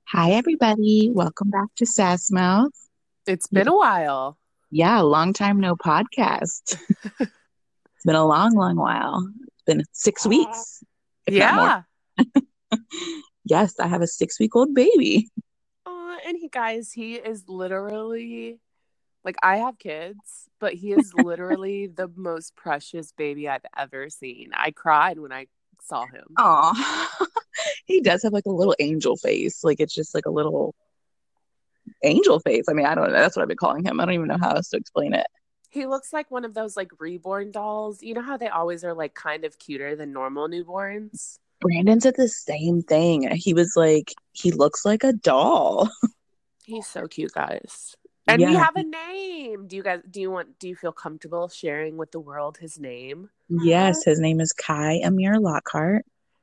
Hi, everybody. Welcome back to Sassmouth. It's Y- been a while. Yeah, long time no podcast. It's been a long, long while. It's been 6 weeks, if not more. Yeah. Yes, I have a 6-week-old baby. And he is literally like I have kids, but he is literally the most precious baby I've ever seen. I cried when I saw him. Aw. He does have like a little angel face. Like it's just like a little angel face. I mean, I don't know. That's what I've been calling him. I don't even know how else to explain it. He looks like one of those like reborn dolls. You know how they always are like kind of cuter than normal newborns? Brandon said the same thing. He was like, he looks like a doll. He's so cute, guys. And we Yeah. have a name. Do you feel comfortable sharing with the world his name? Yes, his name is Kai Amir Lockhart.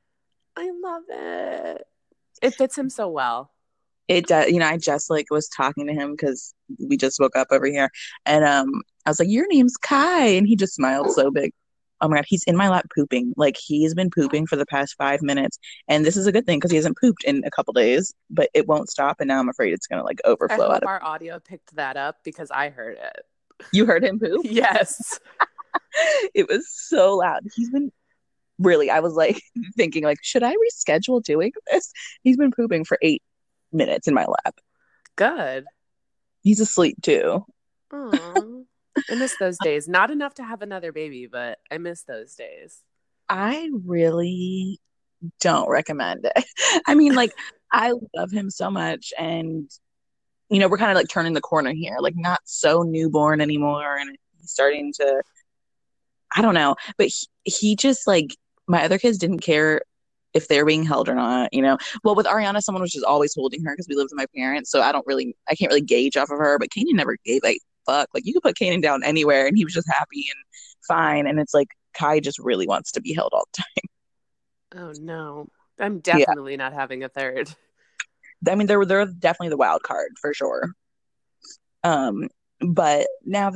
I love it. It fits him so well. It does, I just like was talking to him because we just woke up over here, and I was like, "Your name's Kai," and he just smiled so big. Oh my God, he's in my lap pooping. Like he's been pooping for the past 5 minutes, and this is a good thing because he hasn't pooped in a couple days, but it won't stop, and now I'm afraid it's gonna like I overflow out hope of. our audio picked that up because I heard it. You heard him poop? Yes. It was so loud. He's been really. I was like thinking like, should I reschedule doing this? He's been pooping for 8 minutes in my lap. Good. He's asleep too. Aww. I miss those days. Not enough to have another baby, but I miss those days. I really don't recommend it. I mean, like, I love him so much. And, we're kind of like turning the corner here, like, not so newborn anymore. And he's starting to, I don't know, but he just like, my other kids didn't care if they're being held or not. Well, with Ariana, someone was just always holding her because we lived with my parents. So I can't really gauge off of her. But Kanan never gave a fuck. Like, you could put Kanan down anywhere and he was just happy and fine. And it's like, Kai just really wants to be held all the time. Oh no. I'm Yeah. definitely not having a third. I mean, they're definitely the wild card for sure. Um, but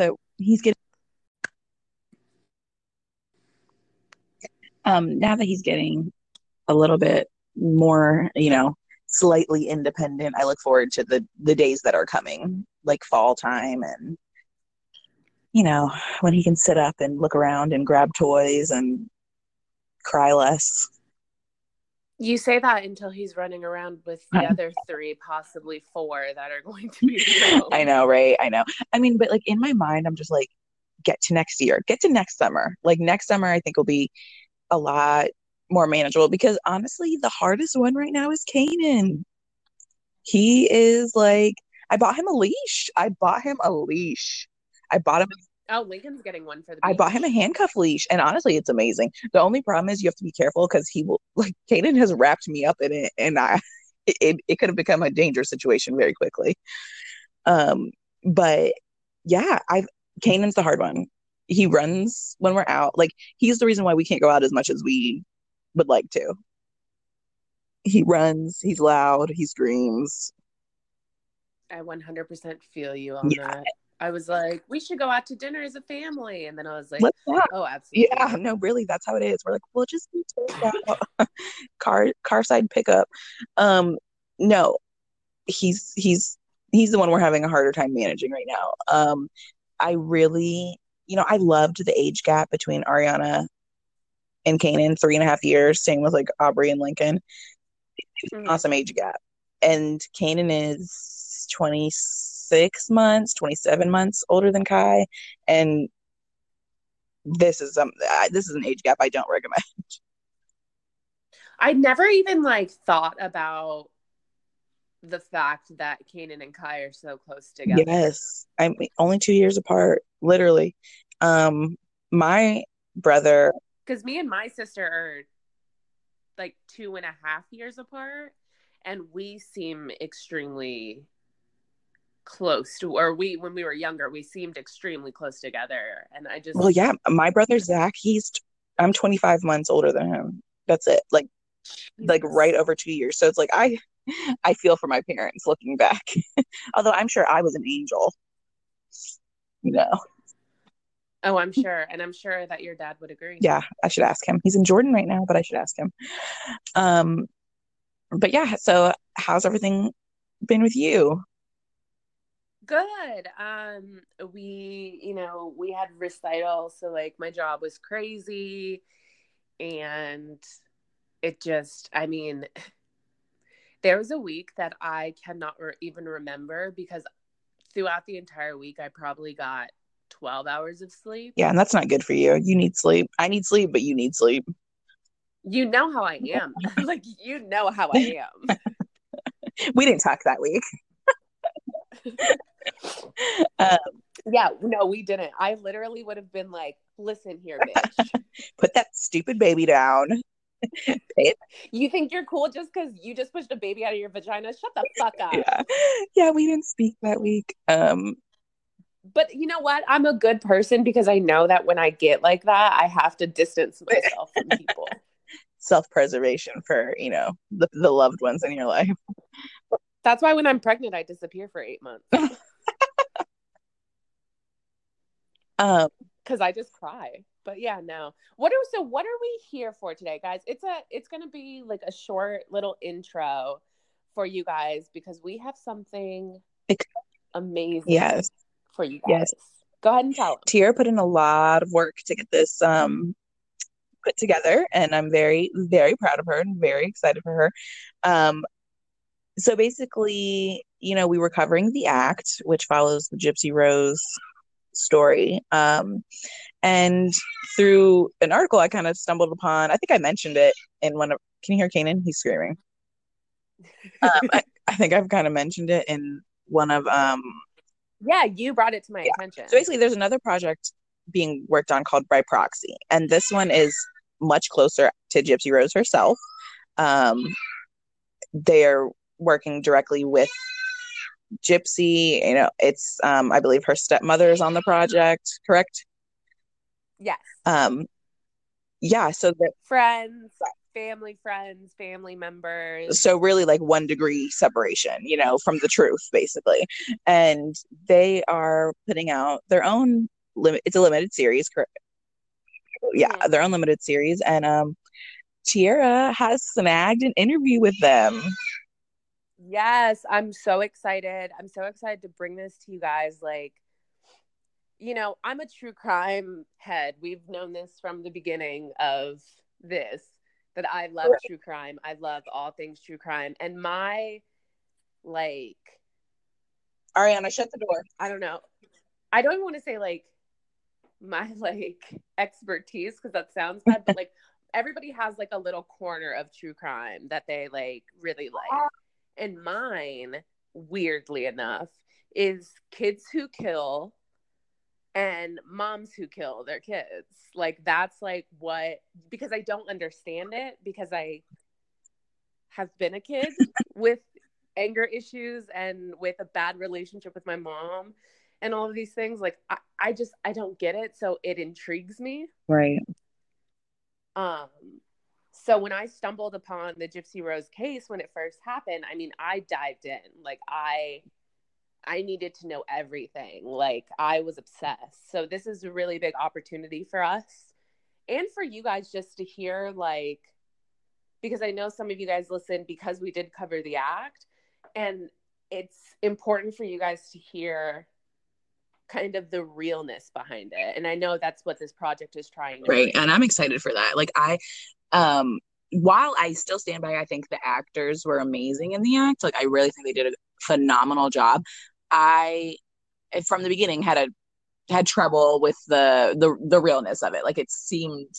now that he's getting a little bit more, slightly independent, I look forward to the days that are coming, like fall time, and when he can sit up and look around and grab toys and cry less. You say that until he's running around with the other three, possibly four, that are going to be the I own. know, right? I know. I mean, but like in my mind, I'm just like, get to next year, get to next summer. Like next summer, I think will be a lot more manageable because honestly, the hardest one right now is Kanan. He is like, I bought him a leash. I bought him a leash. I bought him. Oh, Lincoln's getting one for the I bought him a beach. handcuff leash, and honestly, it's amazing. The only problem is you have to be careful because he will like. Kanan has wrapped me up in it, and it could have become a dangerous situation very quickly. Um, but yeah, I Kanan's the hard one. He runs when we're out. Like he's the reason why we can't go out as much as we would like to. He runs. He's loud. He screams. I 100% feel you on Yeah, that. I was like, we should go out to dinner as a family. And then I was like, let's not. oh, Yeah, absolutely. no, really, that's how it is. We're like, we'll just be take out car side pickup. Um, no, he's the one we're having a harder time managing right now. I really, I loved the age gap between Ariana and Kanan, 3.5 years. Same with like Aubrey and Lincoln. Mm-hmm. Awesome age gap. And Kanan is 26 months, 27 months older than Kai, and this is an age gap I don't recommend. I never even like thought about the fact that Kanan and Kai are so close together. Yes, I'm only 2 years apart, literally. My brother, Because me and my sister are like 2.5 years apart, and we seem extremely close to, or we, when we were younger, we seemed extremely close together. And I well, just, yeah, my brother Zach, I'm 25 months older than him. That's it. Like right Jesus. over 2 years. So it's like I feel for my parents looking back. Although I'm sure I was an angel, you know. Oh, I'm sure. And I'm sure that your dad would agree. Yeah, I should ask him. He's in Jordan right now, but I should ask him. Um, But yeah, so how's everything been with you? Good. We had recital, so like my job was crazy and it just, I mean, there was a week that I cannot even remember because throughout the entire week I probably got 12 hours of sleep. Yeah, and that's not good for you. You need sleep. I need sleep, but you need sleep. You know how I am. Like you know how I We didn't talk that week. am. Uh, Yeah, no, we didn't. I literally would have been like, listen here, bitch. put that stupid baby down. You think you're cool just because you just pushed a baby out of your vagina? Shut the fuck up. Yeah. Yeah, we didn't speak that week. But you know what? I'm a good person because I know that when I get like that, I have to distance myself from people. Self-preservation for, the loved ones in your life. That's why when I'm pregnant, I disappear for 8 months Um, because I just cry. But yeah, no. What are we here for today, guys? It's gonna be like a short little intro for you guys because we have something amazing yes, for you yes. guys. Go ahead and tell them. Tiara put in a lot of work to get this put together, and I'm very, very proud of her and very excited for her. Um, so basically, we were covering The Act, which follows the Gypsy Rose story. And through an article I kind of stumbled upon, I think I mentioned it in one of, can you hear Kanan? He's screaming. I think I've kind of mentioned it in one of, Yeah, you brought it to my yeah. attention. So basically, there's another project being worked on called By Proxy, and this one is much closer to Gypsy Rose herself. Um, they're working directly with Gypsy. It's I believe her stepmother is on the project, correct? Yes. Um, yeah, so that Friends, family members. so really like 1 degree separation, from the truth, basically. And they are putting out their own limit. It's a limited series, correct? Yeah, Mm-hmm. their own limited series, and Tiara has snagged an interview with them. Yes, I'm so excited. I'm so excited to bring this to you guys. Like, I'm a true crime head. We've known this from the beginning of this, that I love true crime. I love all things true crime. And my, like, Ariana, shut the door. I don't know. I don't even want to say, like, my, like, expertise because that sounds bad, but, like, everybody has, like, a little corner of true crime that they, like, really like. And mine, weirdly enough, is kids who kill and moms who kill their kids. Like that's like what, because I don't understand it because I have been a kid with anger issues and with a bad relationship with my mom and all of these things. Like I don't get it. So it intrigues me. Right. Um so when I stumbled upon the Gypsy Rose case when it first happened, I mean, I dived in. Like I needed to know everything. Like I was obsessed. So this is a really big opportunity for us and for you guys just to hear, like, because I know some of you guys listen because we did cover The Act, and it's important for you guys to hear kind of the realness behind it. And I know that's what this project is trying to Right. bring. And I'm excited for that. Like while I still stand by, I think the actors were amazing in The Act. Like I really think they did a phenomenal job. I from the beginning had trouble with the realness of it. Like it seemed,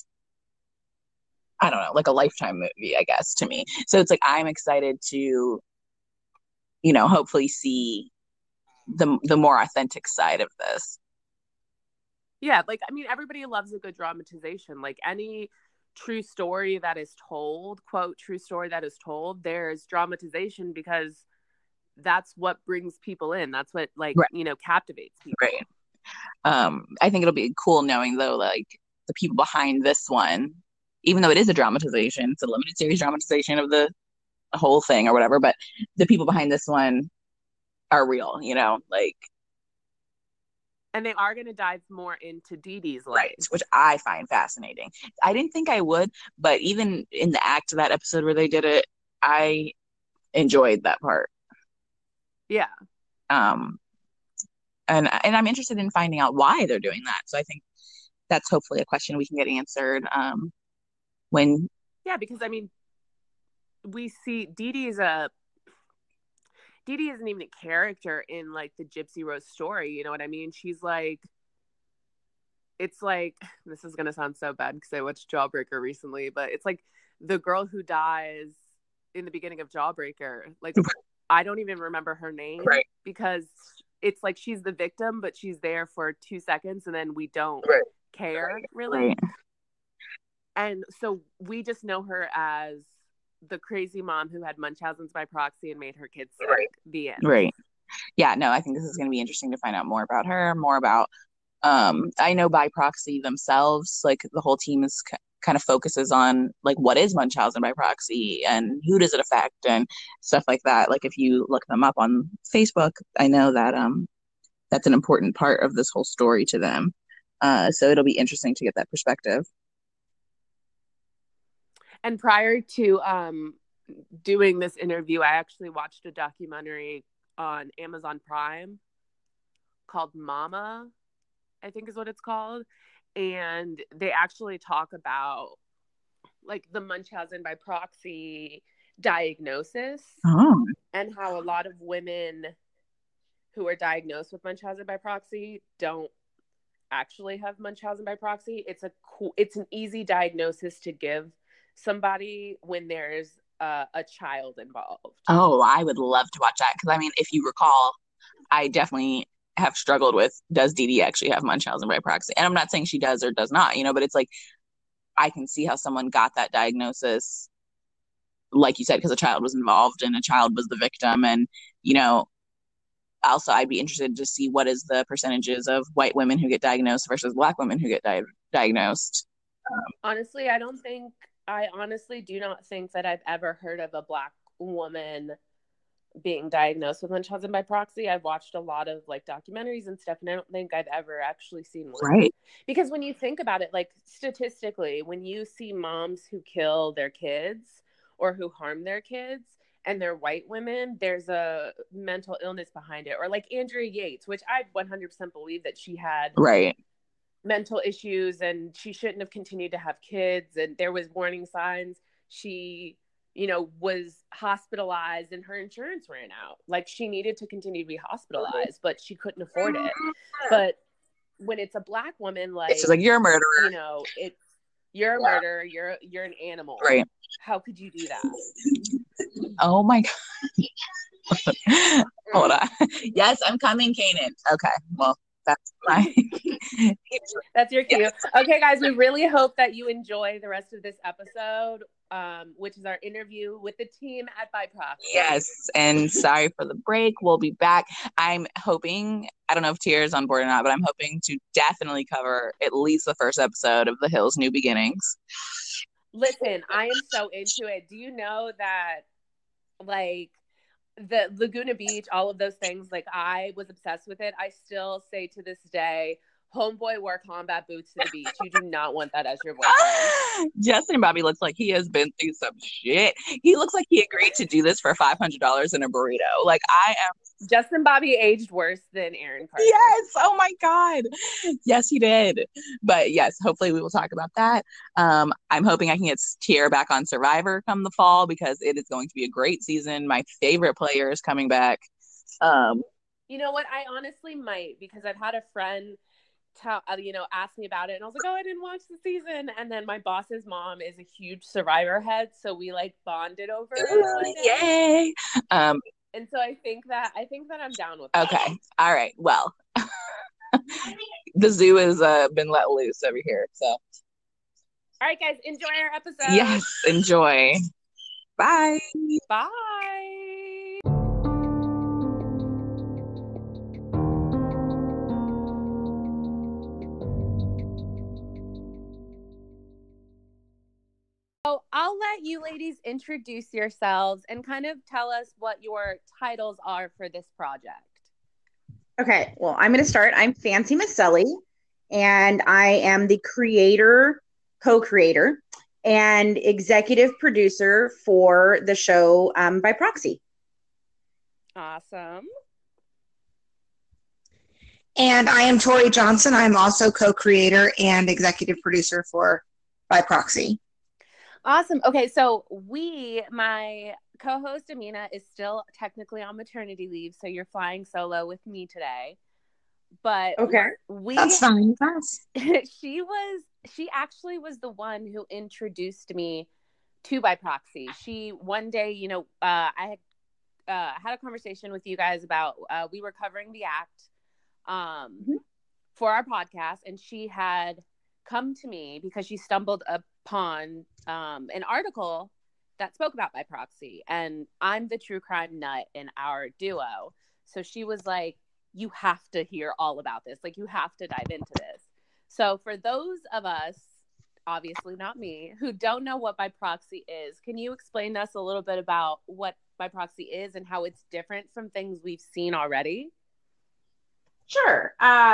I don't know, like a Lifetime movie, I guess, to me. So it's like I'm excited to, hopefully see the more authentic side of this. Yeah, like I mean, everybody loves a good dramatization. Like any true story that is told, quote, true story that is told, there's dramatization because that's what brings people in. That's what Right. captivates people. Right. I think it'll be cool knowing though, like the people behind this one, even though it is a dramatization, it's a limited series dramatization of the whole thing or whatever, but the people behind this one are real, like And they are going to dive more into Dee Dee's right, life. which I find fascinating. I didn't think I would, but even in the Act of that episode where they did it, I enjoyed that part. Yeah. Um, and I'm interested in finding out why they're doing that. So I think that's hopefully a question we can get answered when. Yeah, because I mean, we see Dee Dee isn't even a character in like the Gypsy Rose story. You know what I mean? She's like, it's like, this is gonna sound so bad because I watched Jawbreaker recently, but it's like the girl who dies in the beginning of Jawbreaker. Like, I don't even remember her name, Right. because it's like she's the victim, but she's there for 2 seconds and then we don't care really. Right. And so we just know her as the crazy mom who had Munchausen's by proxy and made her kids sick. Right. The end. Right. Yeah, no, I think this is going to be interesting to find out more about her, more about I know by proxy themselves, like the whole team is kind of focuses on like what is Munchausen by proxy and who does it affect and stuff like that. Like if you look them up on Facebook, I know that that's an important part of this whole story to them. So it'll be interesting to get that perspective. And prior to doing this interview, I actually watched a documentary on Amazon Prime called Mama, I think is what it's called. And they actually talk about like the Munchausen by proxy diagnosis and how a lot of women who are diagnosed with Munchausen by proxy don't actually have Munchausen by proxy. It's an easy diagnosis to give somebody when there's a child involved. Oh, I would love to watch that because I mean, if you recall, I definitely have struggled with does Dee Dee actually have Munchausen by proxy? And I'm not saying she does or does not, you know, but it's like I can see how someone got that diagnosis, like you said, because a child was involved and a child was the victim. And, you know, also I'd be interested to see what is the percentages of white women who get diagnosed versus black women who get diagnosed. I honestly do not think that I've ever heard of a black woman being diagnosed with Munchausen by proxy. I've watched a lot of like documentaries and stuff, and I don't think I've ever actually seen one. Right. Because when you think about it, like statistically, when you see moms who kill their kids or who harm their kids and they're white women, there's a mental illness behind it. Or like Andrea Yates, which I 100% believe that she had mental issues and she shouldn't have continued to have kids, and there was warning signs. She, you know, was hospitalized and her insurance ran out. Like she needed to continue to be hospitalized, but she couldn't afford it. But when it's a black woman, like it's just like you're a murderer, you know, you're a murderer, you're an animal. Right. How could you do that? Oh my God. Hold on. Yes, I'm coming, Kanan. Okay. Well, that's my that's your cue. Yes. Okay, guys, we really hope that you enjoy the rest of this episode, which is our interview with the team at By Proxy. Yes, and sorry for the break. We'll be back. I'm hoping, I don't know if Tia's on board or not, but I'm hoping to definitely cover at least the first episode of The Hills New Beginnings. Listen, I am so into it. Do you know that, like, the Laguna Beach, all of those things, like I was obsessed with it. I still say to this day, homeboy, wear combat boots to the beach. You do not want that as your boyfriend. Justin Bobby looks like he has been through some shit. He looks like he agreed to do this for $500 in a burrito. Like I am. Justin Bobby aged worse than Aaron Carter. Yes. Oh my God. Yes, he did. But yes, hopefully we will talk about that. I'm hoping I can get Tier back on Survivor come the fall because it is going to be a great season. My favorite player is coming back. You know what? I honestly might, because I've had a friend ask me about it, and I was like, oh, I didn't watch the season. And then my boss's mom is a huge Survivor head, so we like bonded over it. Yay! And so I think that I'm down with that. Okay, all right. Well, the zoo has been let loose over here. So, all right, guys, enjoy our episode. Yes, enjoy. Bye. Bye. So I'll let you ladies introduce yourselves and kind of tell us what your titles are for this project. Okay, well, I'm going to start. I'm Fancy Maselli, and I am the co-creator, and executive producer for the show By Proxy. Awesome. And I am Tori Johnson. I'm also co-creator and executive producer for By Proxy. Awesome. Okay, so my co-host Amina is still technically on maternity leave, so you're flying solo with me today. But okay, that's fine. She actually was the one who introduced me to By Proxy. She one day, I had a conversation with you guys about we were covering the act for our podcast, and she had come to me because she stumbled upon an article that spoke about By Proxy, and I'm the true crime nut in our duo. So she was like, you have to hear all about this. Like, you have to dive into this. So for those of us, obviously not me, who don't know what By Proxy is, can you explain to us a little bit about what By Proxy is and how it's different from things we've seen already? Sure.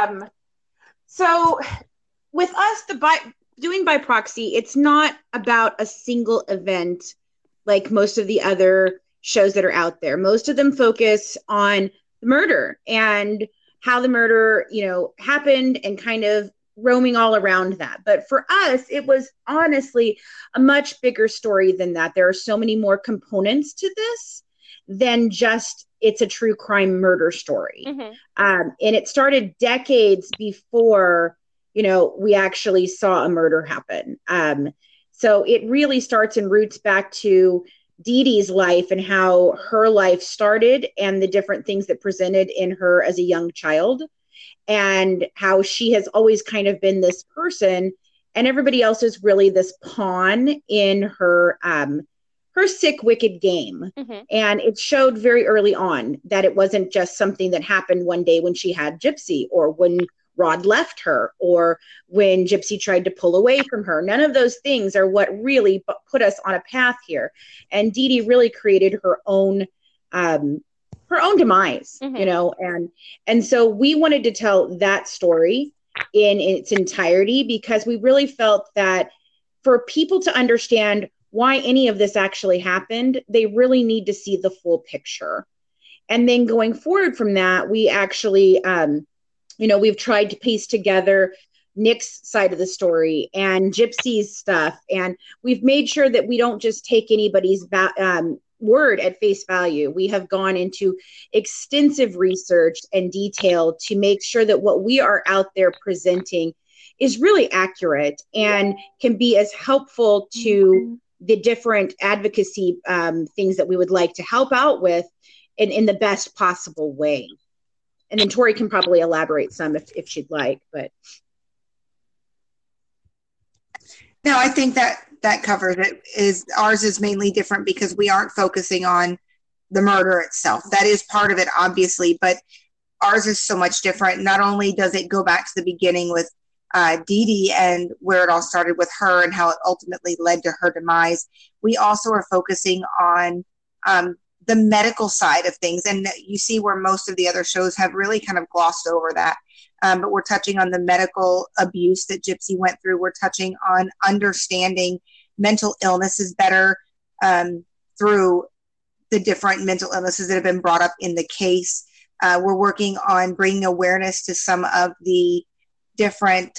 So with us, doing By Proxy, it's not about a single event like most of the other shows that are out there. Most of them focus on the murder and how the murder, happened, and kind of roaming all around that. But for us, it was honestly a much bigger story than that. There are so many more components to this than just it's a true crime murder story. And it started decades before, we actually saw a murder happen. So it really starts and roots back to Dee Dee's life and how her life started and the different things that presented in her as a young child, and how she has always kind of been this person and everybody else is really this pawn in her sick, wicked game. And it showed very early on that it wasn't just something that happened one day when she had Gypsy, or when Rod left her, or when Gypsy tried to pull away from her. None of those things are what really put us on a path here. And Dee Dee really created her own demise, and so we wanted to tell that story in its entirety, because we really felt that for people to understand why any of this actually happened, they really need to see the full picture. And then going forward from that, we actually, we've tried to piece together Nick's side of the story and Gypsy's stuff. And we've made sure that we don't just take anybody's word at face value. We have gone into extensive research and detail to make sure that what we are out there presenting is really accurate and can be as helpful to the different advocacy things that we would like to help out with in the best possible way. And then Tori can probably elaborate some if she'd like, but. No, I think that covers it. Ours is mainly different because we aren't focusing on the murder itself. That is part of it, obviously, but ours is so much different. Not only does it go back to the beginning with Dee Dee and where it all started with her and how it ultimately led to her demise, we also are focusing on the medical side of things. And you see where most of the other shows have really kind of glossed over that. But we're touching on the medical abuse that Gypsy went through. We're touching on understanding mental illnesses better through the different mental illnesses that have been brought up in the case. We're working on bringing awareness to some of the different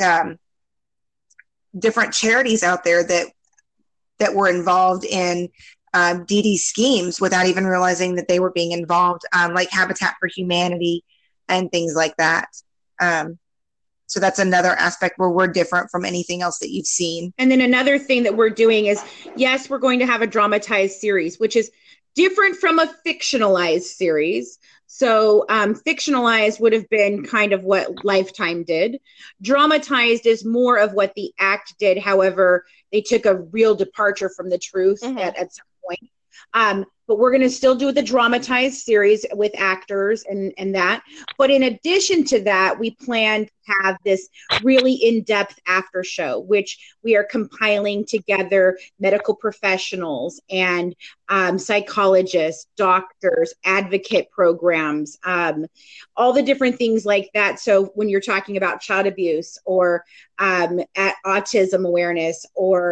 charities out there that were involved in Dee Dee's schemes without even realizing that they were being involved, like Habitat for Humanity and things like that. So that's another aspect where we're different from anything else that you've seen. And then another thing that we're doing is, yes, we're going to have a dramatized series, which is different from a fictionalized series. So fictionalized would have been kind of what Lifetime did. Dramatized is more of what the act did. However, they took a real departure from the truth at some point. But we're going to still do the dramatized series with actors and that. But in addition to that, we plan to have this really in-depth after show, which we are compiling together medical professionals and psychologists, doctors, advocate programs, all the different things like that. So when you're talking about child abuse or autism awareness or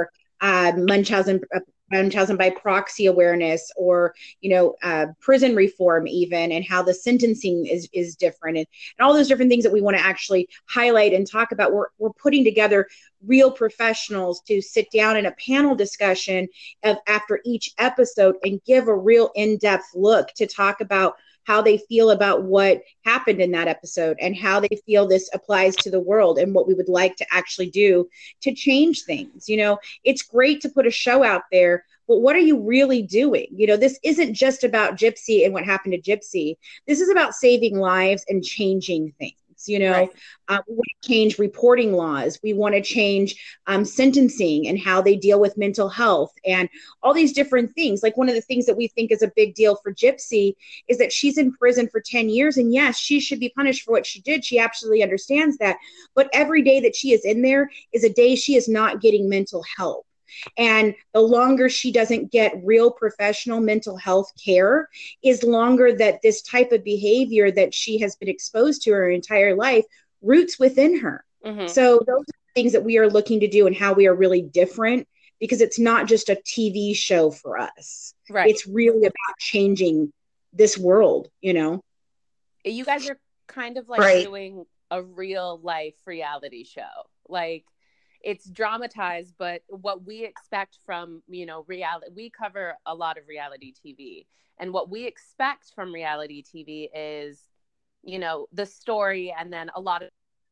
Munchausen by proxy awareness, or prison reform even, and how the sentencing is different, and all those different things that we want to actually highlight and talk about. We're putting together real professionals to sit down in a panel discussion after each episode and give a real in-depth look to talk about how they feel about what happened in that episode and how they feel this applies to the world and what we would like to actually do to change things. It's great to put a show out there, but what are you really doing? This isn't just about Gypsy and what happened to Gypsy. This is about saving lives and changing things. Right. We want to change reporting laws. We want to change sentencing and how they deal with mental health and all these different things. Like, one of the things that we think is a big deal for Gypsy is that she's in prison for 10 years. And yes, she should be punished for what she did. She absolutely understands that. But every day that she is in there is a day she is not getting mental help. And the longer she doesn't get real professional mental health care, is longer that this type of behavior that she has been exposed to her entire life roots within her. Mm-hmm. So those are the things that we are looking to do and how we are really different, because it's not just a TV show for us. Right. It's really about changing this world, You guys are kind of like Right. doing a real life reality show. Like, it's dramatized, but what we expect from, reality, we cover a lot of reality TV, and what we expect from reality TV is, the story, and then a lot of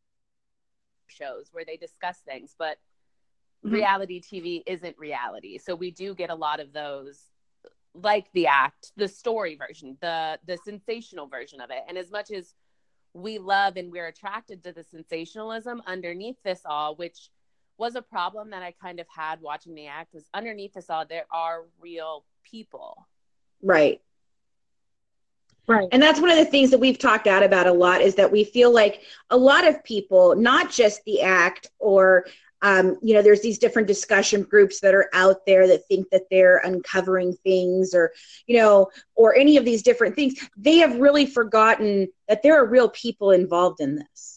shows where they discuss things, but reality TV isn't reality. So we do get a lot of those, like The Act, the story version, the sensational version of it. And as much as we love and we're attracted to the sensationalism underneath this all, which was a problem that I kind of had watching The Act, was underneath this all, there are real people. Right. And that's one of the things that we've talked out about a lot, is that we feel like a lot of people, not just The Act, or, there's these different discussion groups that are out there that think that they're uncovering things, or, or any of these different things. They have really forgotten that there are real people involved in this,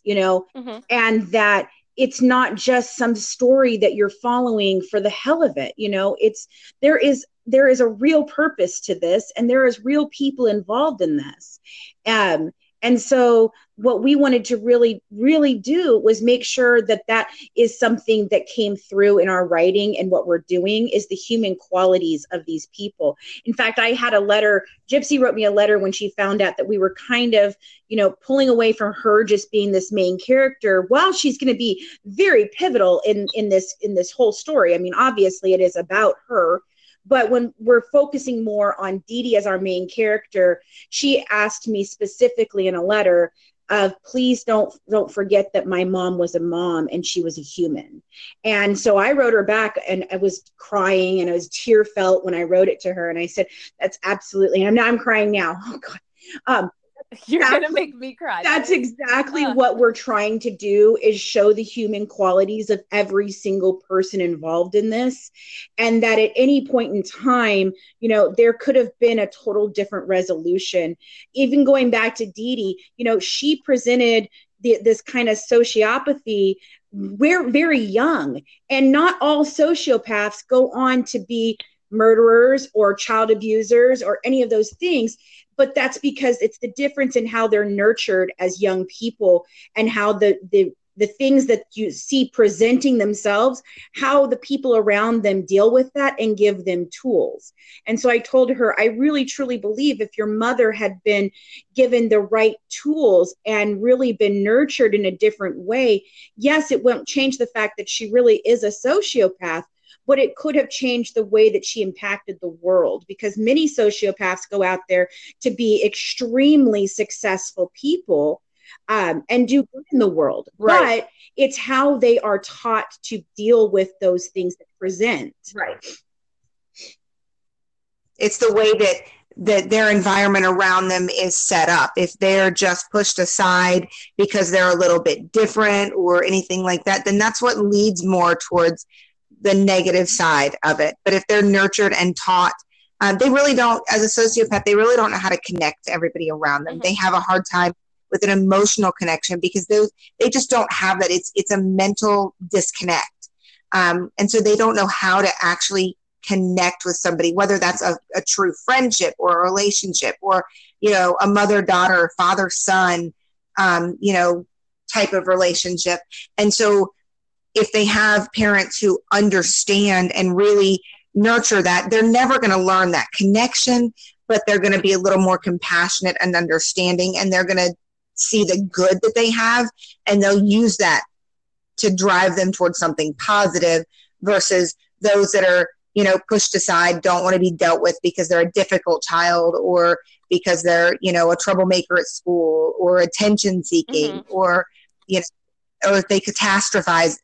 and that it's not just some story that you're following for the hell of it. There is a real purpose to this, and there is real people involved in this. And so what we wanted to really, really do was make sure that that is something that came through in our writing, and what we're doing is the human qualities of these people. In fact, I had a letter, Gypsy wrote me a letter when she found out that we were kind of, pulling away from her just being this main character, while she's going to be very pivotal in this whole story. I mean, obviously it is about her. But when we're focusing more on Dee Dee as our main character, she asked me specifically in a letter of, please don't forget that my mom was a mom and she was a human. And so I wrote her back, and I was crying, and I was tear felt when I wrote it to her. And I said, that's absolutely, and I'm crying now. Oh God. You're going to make me cry. That's exactly what we're trying to do, is show the human qualities of every single person involved in this. And that at any point in time, there could have been a total different resolution. Even going back to Dee Dee, she presented this kind of sociopathy. We're very young, and not all sociopaths go on to be murderers or child abusers or any of those things. But that's because it's the difference in how they're nurtured as young people, and how the things that you see presenting themselves, how the people around them deal with that and give them tools. And so I told her, I really truly believe if your mother had been given the right tools and really been nurtured in a different way, yes, it won't change the fact that she really is a sociopath, but it could have changed the way that she impacted the world, because many sociopaths go out there to be extremely successful people, and do good in the world. Right. But it's how they are taught to deal with those things that present. Right. It's the way that their environment around them is set up. If they're just pushed aside because they're a little bit different or anything like that, then that's what leads more towards the negative side of it. But if they're nurtured and taught, they really don't, as a sociopath, they really don't know how to connect to everybody around them. Mm-hmm. They have a hard time with an emotional connection because they just don't have that. It's a mental disconnect. And so they don't know how to actually connect with somebody, whether that's a true friendship or a relationship or, a mother-daughter, father-son, type of relationship. And so if they have parents who understand and really nurture that, they're never going to learn that connection, but they're going to be a little more compassionate and understanding, and they're going to see the good that they have, and they'll use that to drive them towards something positive versus those that are, pushed aside, don't want to be dealt with because they're a difficult child or because they're, a troublemaker at school or attention seeking, or, or if they catastrophize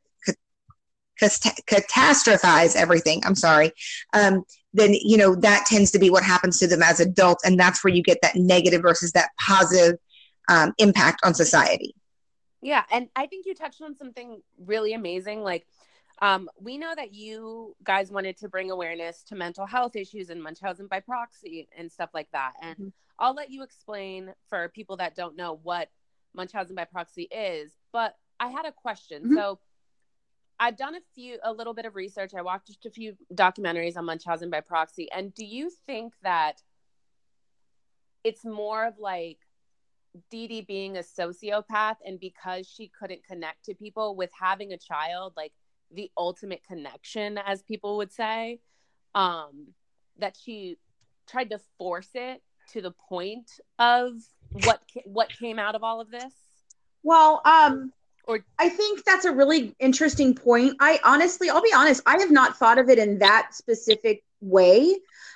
everything. I'm sorry. Then, that tends to be what happens to them as adults. And that's where you get that negative versus that positive impact on society. Yeah. And I think you touched on something really amazing. Like, we know that you guys wanted to bring awareness to mental health issues and Munchausen by proxy and stuff like that. And I'll let you explain for people that don't know what Munchausen by proxy is, but I had a question. So I've done a little bit of research. I watched a few documentaries on Munchausen by proxy. And do you think that it's more of like Dee Dee being a sociopath, and because she couldn't connect to people with having a child, like the ultimate connection, as people would say, that she tried to force it to the point of what came out of all of this? Well, I think that's a really interesting point. I'll be honest, I have not thought of it in that specific way.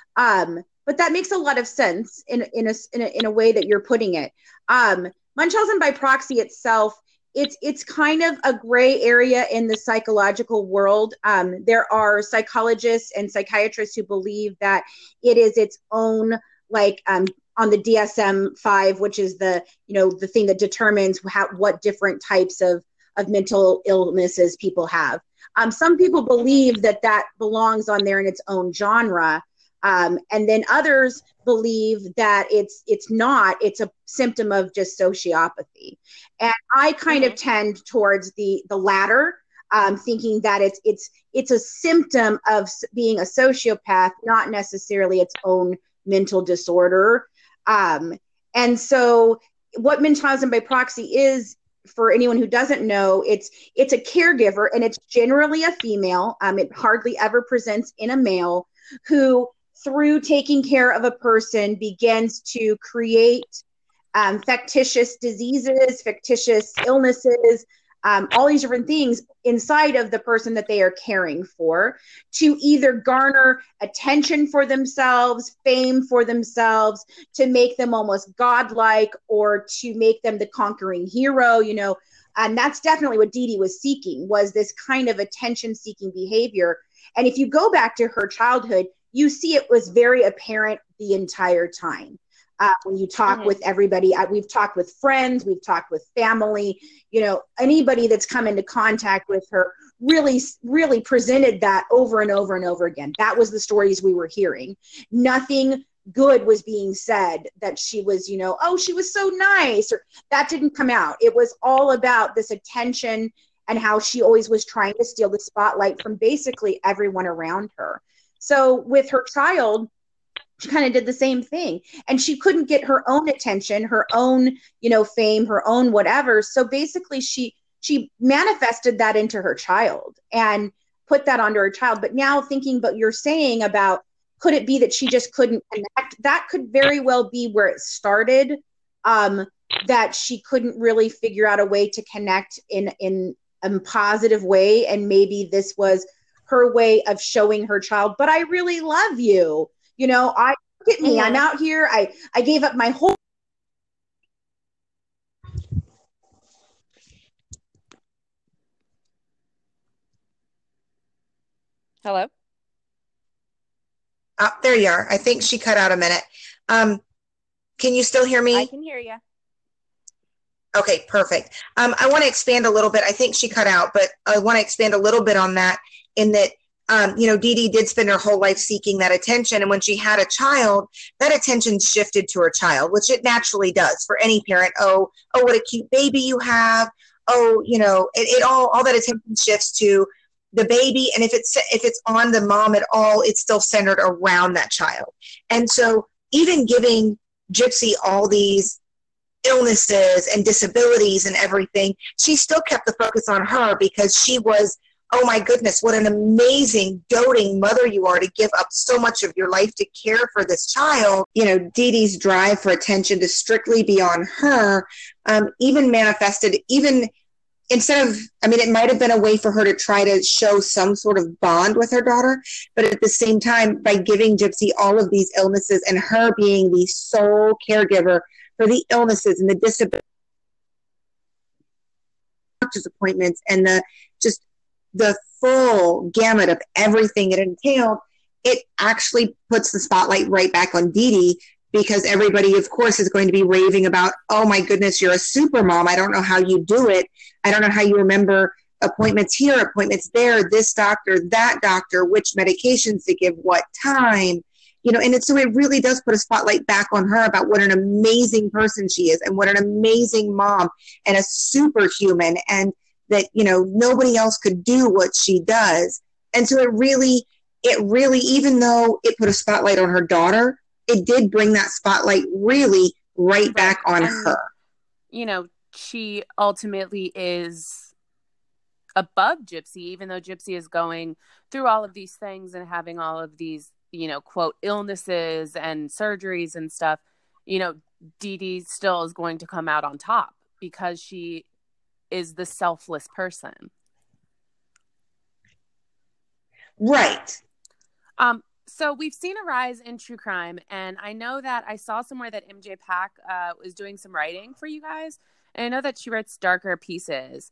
But that makes a lot of sense in a way that you're putting it. Munchausen by proxy itself, it's kind of a gray area in the psychological world. There are psychologists and psychiatrists who believe that it is its own, like, on the DSM-5, which is the thing that determines what different types of mental illnesses people have. Some people believe that belongs on there in its own genre. And then others believe that it's not, it's a symptom of just sociopathy. And I kind of tend towards the latter, thinking that it's a symptom of being a sociopath, not necessarily its own mental disorder. And so what Munchausen by proxy is, for anyone who doesn't know, it's a caregiver, and it's generally a female. It hardly ever presents in a male, who, through taking care of a person, begins to create fictitious diseases, fictitious illnesses, all these different things inside of the person that they are caring for, to either garner attention for themselves, fame for themselves, to make them almost godlike, or to make them the conquering hero, and that's definitely what Dee Dee was seeking, was this kind of attention-seeking behavior. And if you go back to her childhood, you see it was very apparent the entire time. When you talk with everybody, we've talked with friends, we've talked with family, anybody that's come into contact with her really, really presented that over and over and over again. That was the stories we were hearing. Nothing good was being said that she was, oh, she was so nice, or that didn't come out. It was all about this attention and how she always was trying to steal the spotlight from basically everyone around her. So with her child, she kind of did the same thing, and she couldn't get her own attention, her own, fame, her own whatever. So basically she manifested that into her child and put that onto her child. But now thinking about you're saying about, could it be that she just couldn't connect? That could very well be where it started, that she couldn't really figure out a way to connect in a positive way. And maybe this was her way of showing her child, but I really love you. Look at me, I'm out here. I gave up my whole. Hello? There you are. I think she cut out a minute. Can you still hear me? I can hear you. Okay, perfect. I want to expand a little bit. I think she cut out, but I want to expand a little bit on that, in that, Dee Dee did spend her whole life seeking that attention. And when she had a child, that attention shifted to her child, which it naturally does for any parent. Oh, what a cute baby you have. Oh, all that attention shifts to the baby, and if it's on the mom at all, it's still centered around that child. And so even giving Gypsy all these illnesses and disabilities and everything, she still kept the focus on her, because she was, oh my goodness, what an amazing doting mother you are to give up so much of your life to care for this child. You know, Dee Dee's drive for attention to strictly be on her, even manifested, even instead of, I mean, it might have been a way for her to try to show some sort of bond with her daughter, but at the same time, by giving Gypsy all of these illnesses and her being the sole caregiver for the illnesses and the disabilities, doctor's appointments, and the full gamut of everything it entailed, it actually puts the spotlight right back on Dee Dee, because everybody, of course, is going to be raving about, oh my goodness, you're a super mom. I don't know how you do it. I don't know how you remember appointments here, appointments there, this doctor, that doctor, which medications to give, what time, you know, and so it really does put a spotlight back on her about what an amazing person she is and what an amazing mom and a superhuman, and that, you know, nobody else could do what she does. And so it really, even though it put a spotlight on her daughter, it did bring that spotlight really right back on her. You know, she ultimately is above Gypsy, even though Gypsy is going through all of these things and having all of these, you know, quote, illnesses and surgeries and stuff. You know, Dee Dee still is going to come out on top because she is the selfless person. Right. So we've seen a rise in true crime, and I know that I saw somewhere that MJ Pack was doing some writing for you guys, and I know that she writes darker pieces.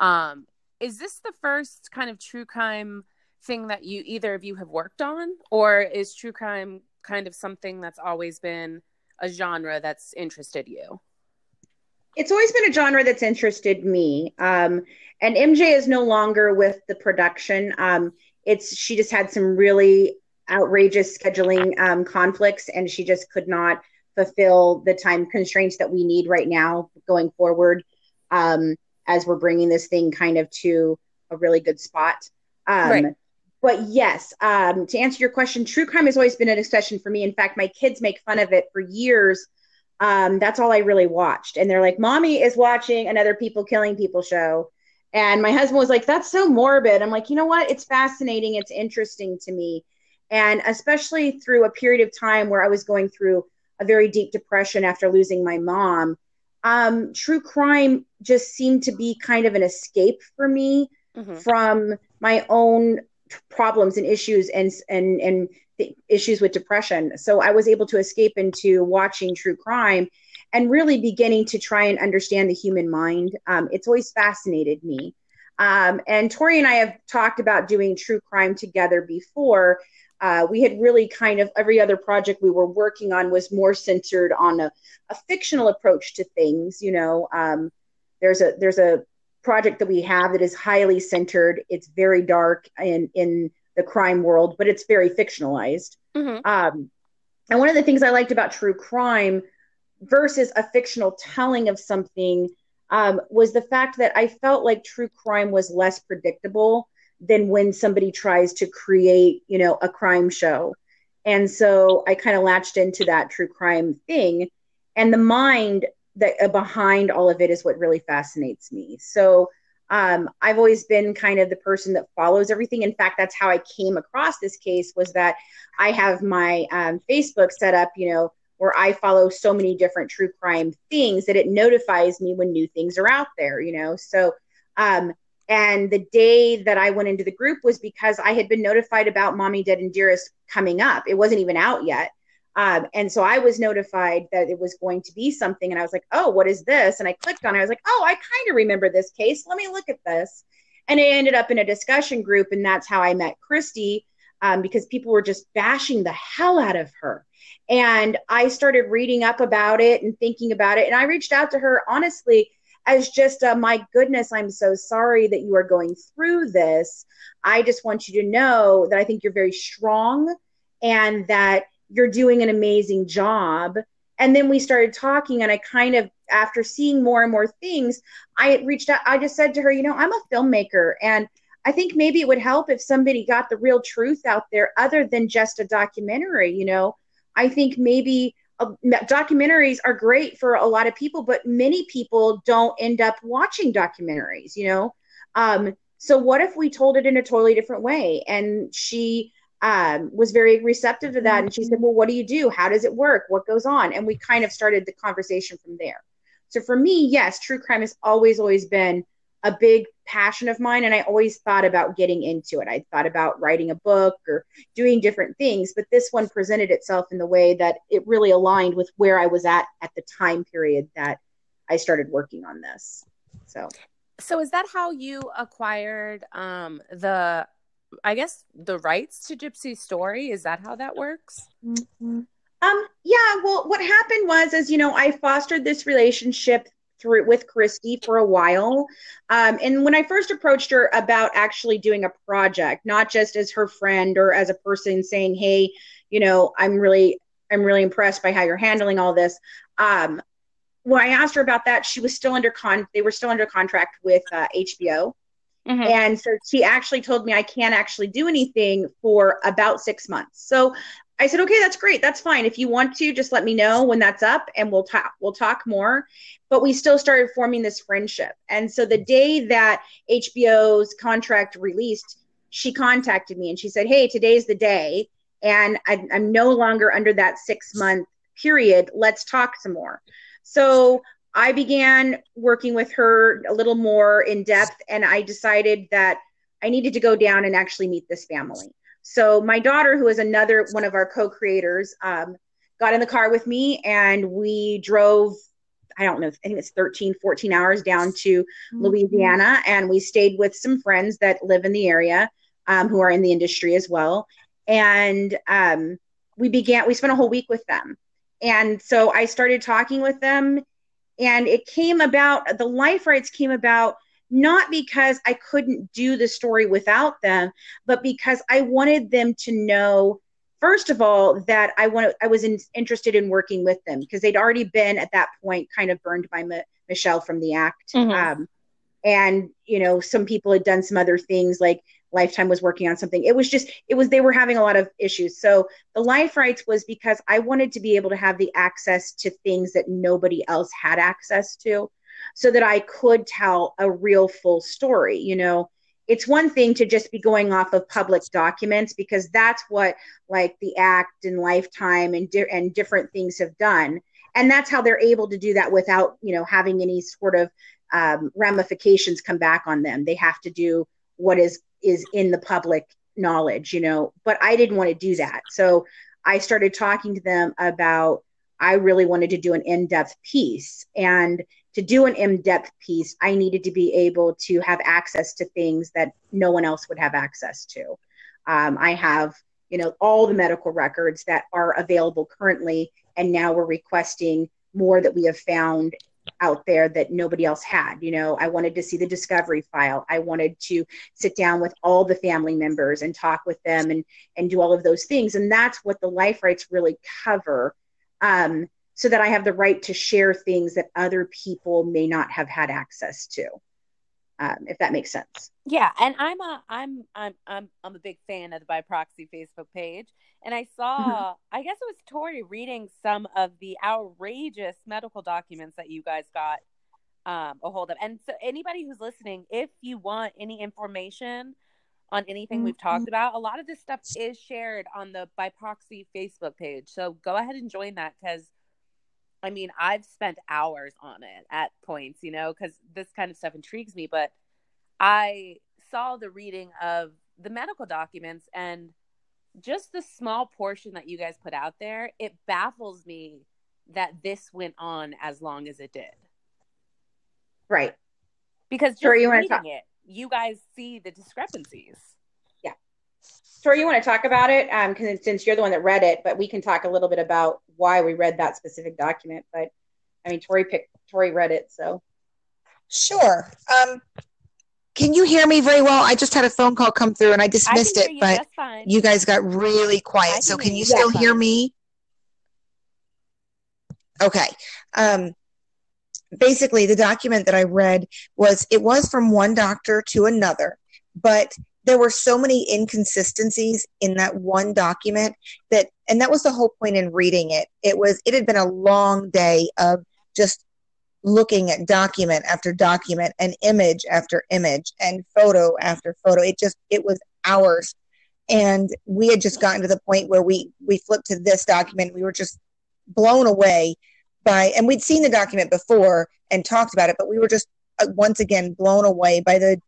Is this the first kind of true crime thing that either of you have worked on, or is true crime kind of something that's always been a genre that's interested you? It's always been a genre that's interested me. And MJ is no longer with the production. She just had some really outrageous scheduling conflicts, and she just could not fulfill the time constraints that we need right now going forward, as we're bringing this thing kind of to a really good spot. Right. But yes, to answer your question, true crime has always been an obsession for me. In fact, my kids make fun of it for years. That's all I really watched. And they're like, Mommy is watching another people killing people show. And my husband was like, that's so morbid. I'm like, you know what? It's fascinating. It's interesting to me. And especially through a period of time where I was going through a very deep depression after losing my mom, true crime just seemed to be kind of an escape for me from my own problems and issues and the issues with depression. So I was able to escape into watching true crime and really beginning to try and understand the human mind. It's always fascinated me. And Tori and I have talked about doing true crime together before. We had really kind of every other project we were working on was more centered on a fictional approach to things. You know, there's a project that we have that is highly centered. It's very dark in the crime world, but it's very fictionalized. And one of the things I liked about true crime versus a fictional telling of something was the fact that I felt like true crime was less predictable than when somebody tries to create, you know, a crime show. And so I kind of latched into that true crime thing, and the mind that behind all of it is what really fascinates me. So I've always been kind of the person that follows everything. In fact, that's how I came across this case, was that I have my Facebook set up, you know, where I follow so many different true crime things that it notifies me when new things are out there, you know. So and the day that I went into the group was because I had been notified about Mommy Dead and Dearest coming up. It wasn't even out yet. And so I was notified that it was going to be something. And I was like, oh, what is this? And I clicked on it. I was like, oh, I kind of remember this case. Let me look at this. And it ended up in a discussion group. And that's how I met Christy, because people were just bashing the hell out of her. And I started reading up about it and thinking about it. And I reached out to her, honestly, as just, my goodness, I'm so sorry that you are going through this. I just want you to know that I think you're very strong and that you're doing an amazing job. And then we started talking, and I kind of, after seeing more and more things, I reached out. I just said to her, you know, I'm a filmmaker, and I think maybe it would help if somebody got the real truth out there other than just a documentary. I think maybe documentaries are great for a lot of people, but many people don't end up watching documentaries. So what if we told it in a totally different way? And she was very receptive to that. And she said, well, what do you do? How does it work? What goes on? And we kind of started the conversation from there. So for me, yes, true crime has always been a big passion of mine. And I always thought about getting into it. I thought about writing a book or doing different things, but this one presented itself in the way that it really aligned with where I was at the time period that I started working on this. So is that how you acquired the rights to Gypsy's story? Is that how that works? Mm-hmm. Yeah, well, what happened was, I fostered this relationship with Christy for a while. And when I first approached her about actually doing a project, not just as her friend or as a person saying, hey, I'm really impressed by how you're handling all this. When I asked her about that, she was still they were still under contract with HBO. Mm-hmm. And so she actually told me I can't actually do anything for about 6 months. So I said, okay, that's great. That's fine. If you want to, just let me know when that's up and we'll talk more. But we still started forming this friendship. And so the day that HBO's contract released, she contacted me and she said, hey, today's the day. And I'm no longer under that 6-month period. Let's talk some more. So I began working with her a little more in depth, and I decided that I needed to go down and actually meet this family. So my daughter, who is another one of our co-creators, got in the car with me and we drove, I don't know, I think it's 13, 14 hours down to Louisiana. And we stayed with some friends that live in the area who are in the industry as well. And we spent a whole week with them. And so I started talking with them, and the life rights came about not because I couldn't do the story without them, but because I wanted them to know, first of all, that I was interested in working with them, because they'd already been at that point kind of burned by Michelle from the act. Mm-hmm. And, some people had done some other things, like Lifetime was working on something. They were having a lot of issues. So the life rights was because I wanted to be able to have the access to things that nobody else had access to, so that I could tell a real full story. It's one thing to just be going off of public documents, because that's what like the act and Lifetime and different things have done. And that's how they're able to do that without, having any sort of ramifications come back on them. They have to do what is in the public knowledge, but I didn't want to do that. So I started talking to them about, I really wanted to do an in-depth piece. And to do an in-depth piece, I needed to be able to have access to things that no one else would have access to. I have, all the medical records that are available currently, and now we're requesting more that we have found out there that nobody else had. I wanted to see the discovery file. I wanted to sit down with all the family members and talk with them and do all of those things. And that's what the life rights really cover, so that I have the right to share things that other people may not have had access to, if that makes sense. Yeah, and I'm a big fan of the By Proxy Facebook page, and I saw, I guess it was Tori reading some of the outrageous medical documents that you guys got a hold of. And so anybody who's listening, if you want any information on anything we've talked about, a lot of this stuff is shared on the By Proxy Facebook page. So go ahead and join that, because I've spent hours on it at points, because this kind of stuff intrigues me. But I saw the reading of the medical documents, and just the small portion that you guys put out there, it baffles me that this went on as long as it did. Right. Because just reading it, you guys see the discrepancies. Yeah. Tori, you want to talk about it? Because since you're the one that read it, but we can talk a little bit about why we read that specific document. But Tori read it, so. Sure. Can you hear me very well? I just had a phone call come through and I dismissed it, but you guys got really quiet. So can you still hear me? Okay. Basically, the document that I read was from one doctor to another. but there were so many inconsistencies in that one document and that was the whole point in reading it. It had been a long day of just looking at document after document and image after image and photo after photo. It was hours. And we had just gotten to the point where we flipped to this document. We were just blown away and we'd seen the document before and talked about it, but we were just once again blown away by the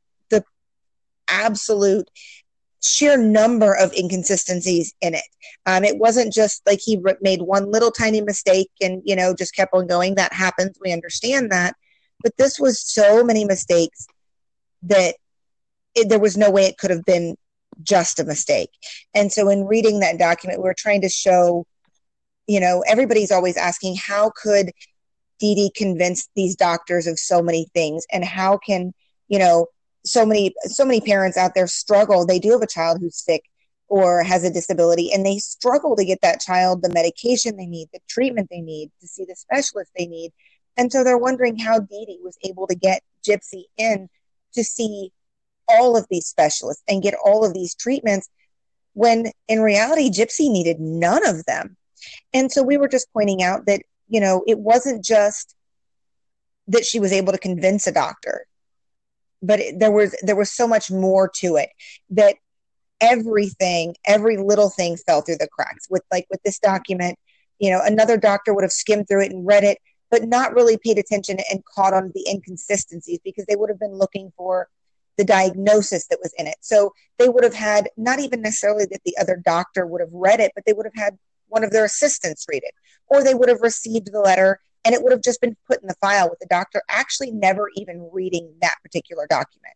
absolute sheer number of inconsistencies in it. It wasn't just like he made one little tiny mistake and, just kept on going. That happens. We understand that. But this was so many mistakes that there was no way it could have been just a mistake. And so in reading that document, we were trying to show, everybody's always asking, how could Dee Dee convince these doctors of so many things? And how can, so many parents out there struggle. They do have a child who's sick or has a disability, and they struggle to get that child the medication they need, the treatment they need, to see the specialist they need. And so they're wondering how Dee Dee was able to get Gypsy in to see all of these specialists and get all of these treatments, when in reality, Gypsy needed none of them. And so we were just pointing out that, it wasn't just that she was able to convince a doctor, but there was so much more to it, that every little thing fell through the cracks. With this document, another doctor would have skimmed through it and read it, but not really paid attention and caught on the inconsistencies, because they would have been looking for the diagnosis that was in it. So they would have had, not even necessarily that the other doctor would have read it, but they would have had one of their assistants read it, or they would have received the letter and it would have just been put in the file with the doctor actually never even reading that particular document.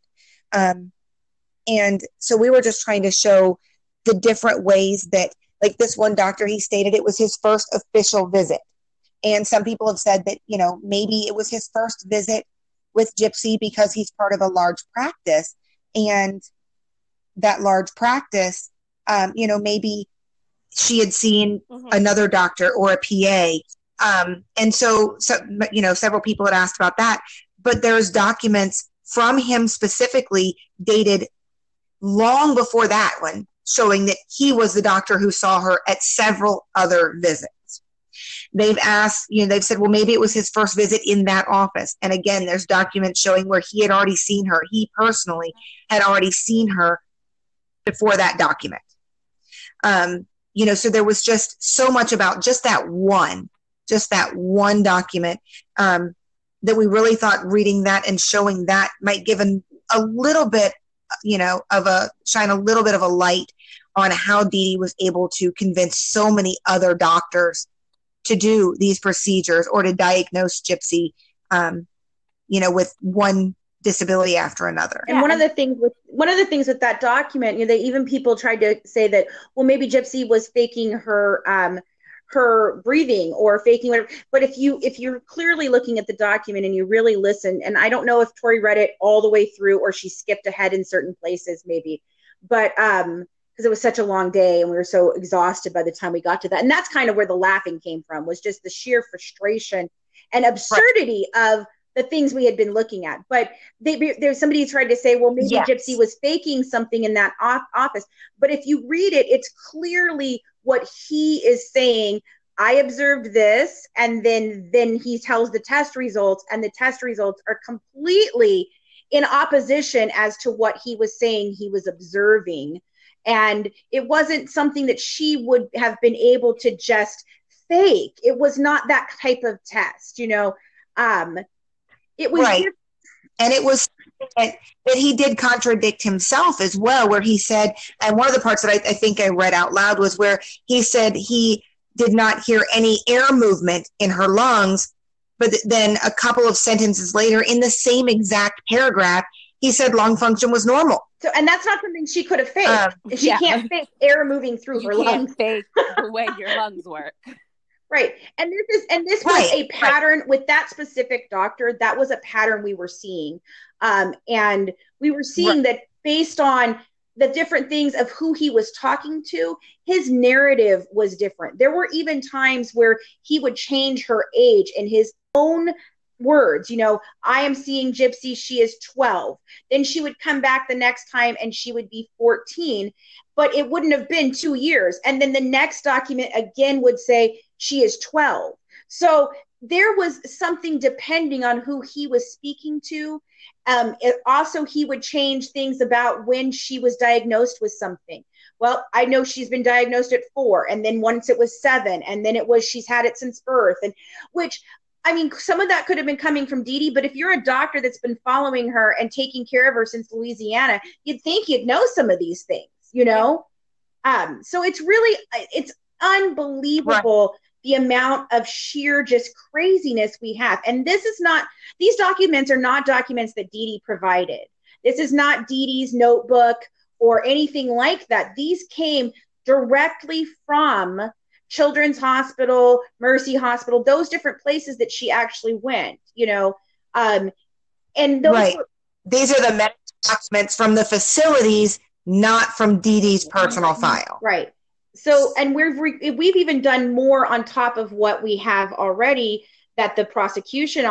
And so we were just trying to show the different ways that, like this one doctor, he stated it was his first official visit. And some people have said that, maybe it was his first visit with Gypsy because he's part of a large practice. And that large practice, maybe she had seen another doctor or a PA. And so, several people had asked about that, but there's documents from him specifically dated long before that one, showing that he was the doctor who saw her at several other visits. They've asked, they've said, well, maybe it was his first visit in that office. And again, there's documents showing where he had already seen her. He personally had already seen her before that document. So there was just so much about just that one document, that we really thought reading that and showing that might give a little bit, shine a little bit of a light on how Dee Dee was able to convince so many other doctors to do these procedures or to diagnose Gypsy, with one disability after another. And one of the things with that document, people tried to say that, well, maybe Gypsy was faking her breathing or faking whatever. But if you're clearly looking at the document and you really listen, and I don't know if Tori read it all the way through or she skipped ahead in certain places maybe, but because it was such a long day and we were so exhausted by the time we got to that. And that's kind of where the laughing came from, was just the sheer frustration and absurdity of the things we had been looking at. But there's somebody who tried to say, well, maybe yes, Gypsy was faking something in that office. But if you read it, it's clearly what he is saying. I observed this, and then he tells the test results, and the test results are completely in opposition as to what he was saying he was observing. And it wasn't something that she would have been able to just fake. It was not that type of test, It was right. And it was that he did contradict himself as well, where he said, and one of the parts that I think I read out loud was where he said he did not hear any air movement in her lungs, but then a couple of sentences later in the same exact paragraph, he said lung function was normal. So, and that's not something she could have faked. She can't fake air moving through her lungs. You can't fake the way your lungs work. Right. And this was a pattern with that specific doctor. That was a pattern we were seeing. And we were seeing that based on the different things of who he was talking to, his narrative was different. There were even times where he would change her age in his own words, I am seeing Gypsy, she is 12. Then she would come back the next time and she would be 14, but it wouldn't have been 2 years. And then the next document again would say she is 12. So there was something depending on who he was speaking to. Also, he would change things about when she was diagnosed with something. Well, I know she's been diagnosed at 4, and then once it was 7, and then it was she's had it since birth, and which, I mean, some of that could have been coming from Dee Dee, but if you're a doctor that's been following her and taking care of her since Louisiana, you'd think you'd know some of these things, So it's unbelievable. Right. The amount of sheer just craziness we have. And these documents are not documents that Dee Dee provided. This is not Dee Dee's notebook or anything like that. These came directly from Children's Hospital, Mercy Hospital, those different places that she actually went, and those right. These are the medical documents from the facilities, not from Dee Dee's personal file. Right. So, and we've even done more on top of what we have already that the prosecutor's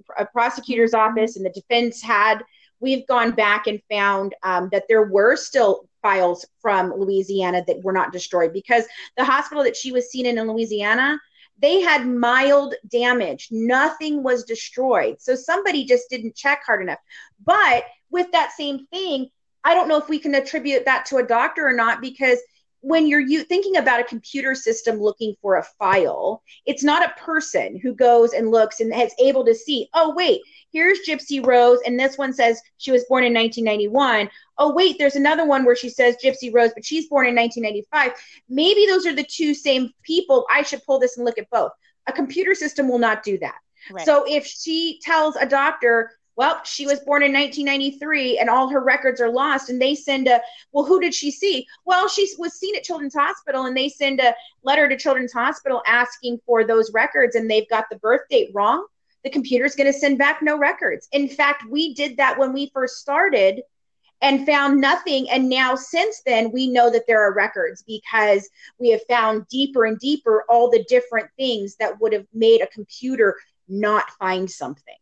office and the defense had. We've gone back and found that there were still files from Louisiana that were not destroyed, because the hospital that she was seen in Louisiana, they had mild damage. Nothing was destroyed. So somebody just didn't check hard enough. But with that same thing, I don't know if we can attribute that to a doctor or not, because when you're thinking about a computer system looking for a file, it's not a person who goes and looks and is able to see, oh, wait, here's Gypsy Rose, and this one says she was born in 1991. Oh, wait, there's another one where she says Gypsy Rose, but she's born in 1995. Maybe those are the two same people. I should pull this and look at both. A computer system will not do that. Right. So if she tells a doctor, well, she was born in 1993 and all her records are lost, and they send well, who did she see? Well, she was seen at Children's Hospital, and they send a letter to Children's Hospital asking for those records, and they've got the birth date wrong. The computer's going to send back no records. In fact, we did that when we first started and found nothing. And now since then, we know that there are records, because we have found deeper and deeper all the different things that would have made a computer not find something.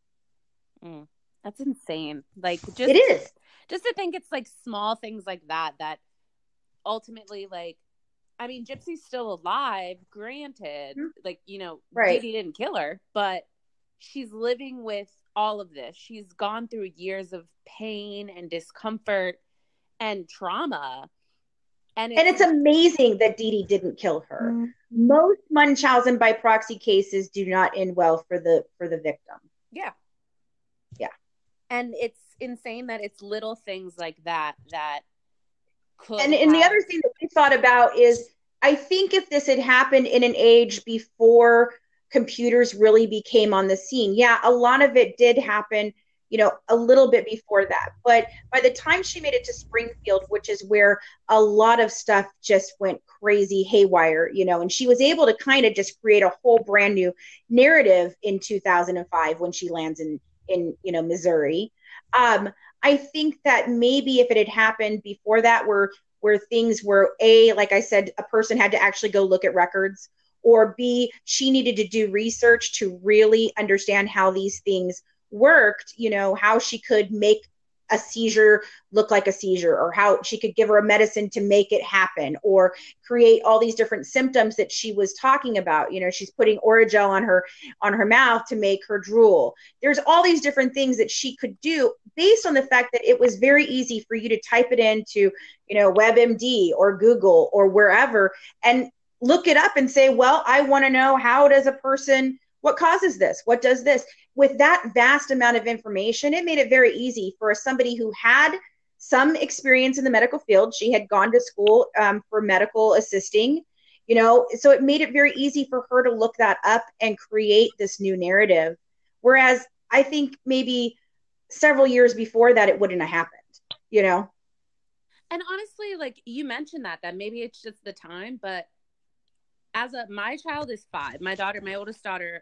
That's insane. Like, it is. Just to think it's like small things like that ultimately, like, I mean, Gypsy's still alive, granted, like, right. Dee Dee didn't kill her, but she's living with all of this. She's gone through years of pain and discomfort and trauma. And it's amazing that Dee Dee didn't kill her. Mm-hmm. Most Munchausen by proxy cases do not end well for the victim. Yeah. Yeah. And it's insane that it's little things like that could and the other thing that we thought about is, I think if this had happened in an age before computers really became on the scene, yeah, a lot of it did happen, a little bit before that. But by the time she made it to Springfield, which is where a lot of stuff just went crazy haywire, and she was able to kind of just create a whole brand new narrative in 2005 when she lands in Missouri. I think that maybe if it had happened before that, where things were, A, like I said, a person had to actually go look at records, or B, she needed to do research to really understand how these things worked, how she could make a seizure look like a seizure, or how she could give her a medicine to make it happen, or create all these different symptoms that she was talking about. She's putting Orajel on her mouth to make her drool. There's all these different things that she could do based on the fact that it was very easy for you to type it into, WebMD or Google or wherever, and look it up and say, well, I want to know, what causes this? What does this? With that vast amount of information, it made it very easy for somebody who had some experience in the medical field. She had gone to school for medical assisting, so it made it very easy for her to look that up and create this new narrative. Whereas I think maybe several years before that, it wouldn't have happened, And honestly, like you mentioned that maybe it's just the time, but my child is 5. My oldest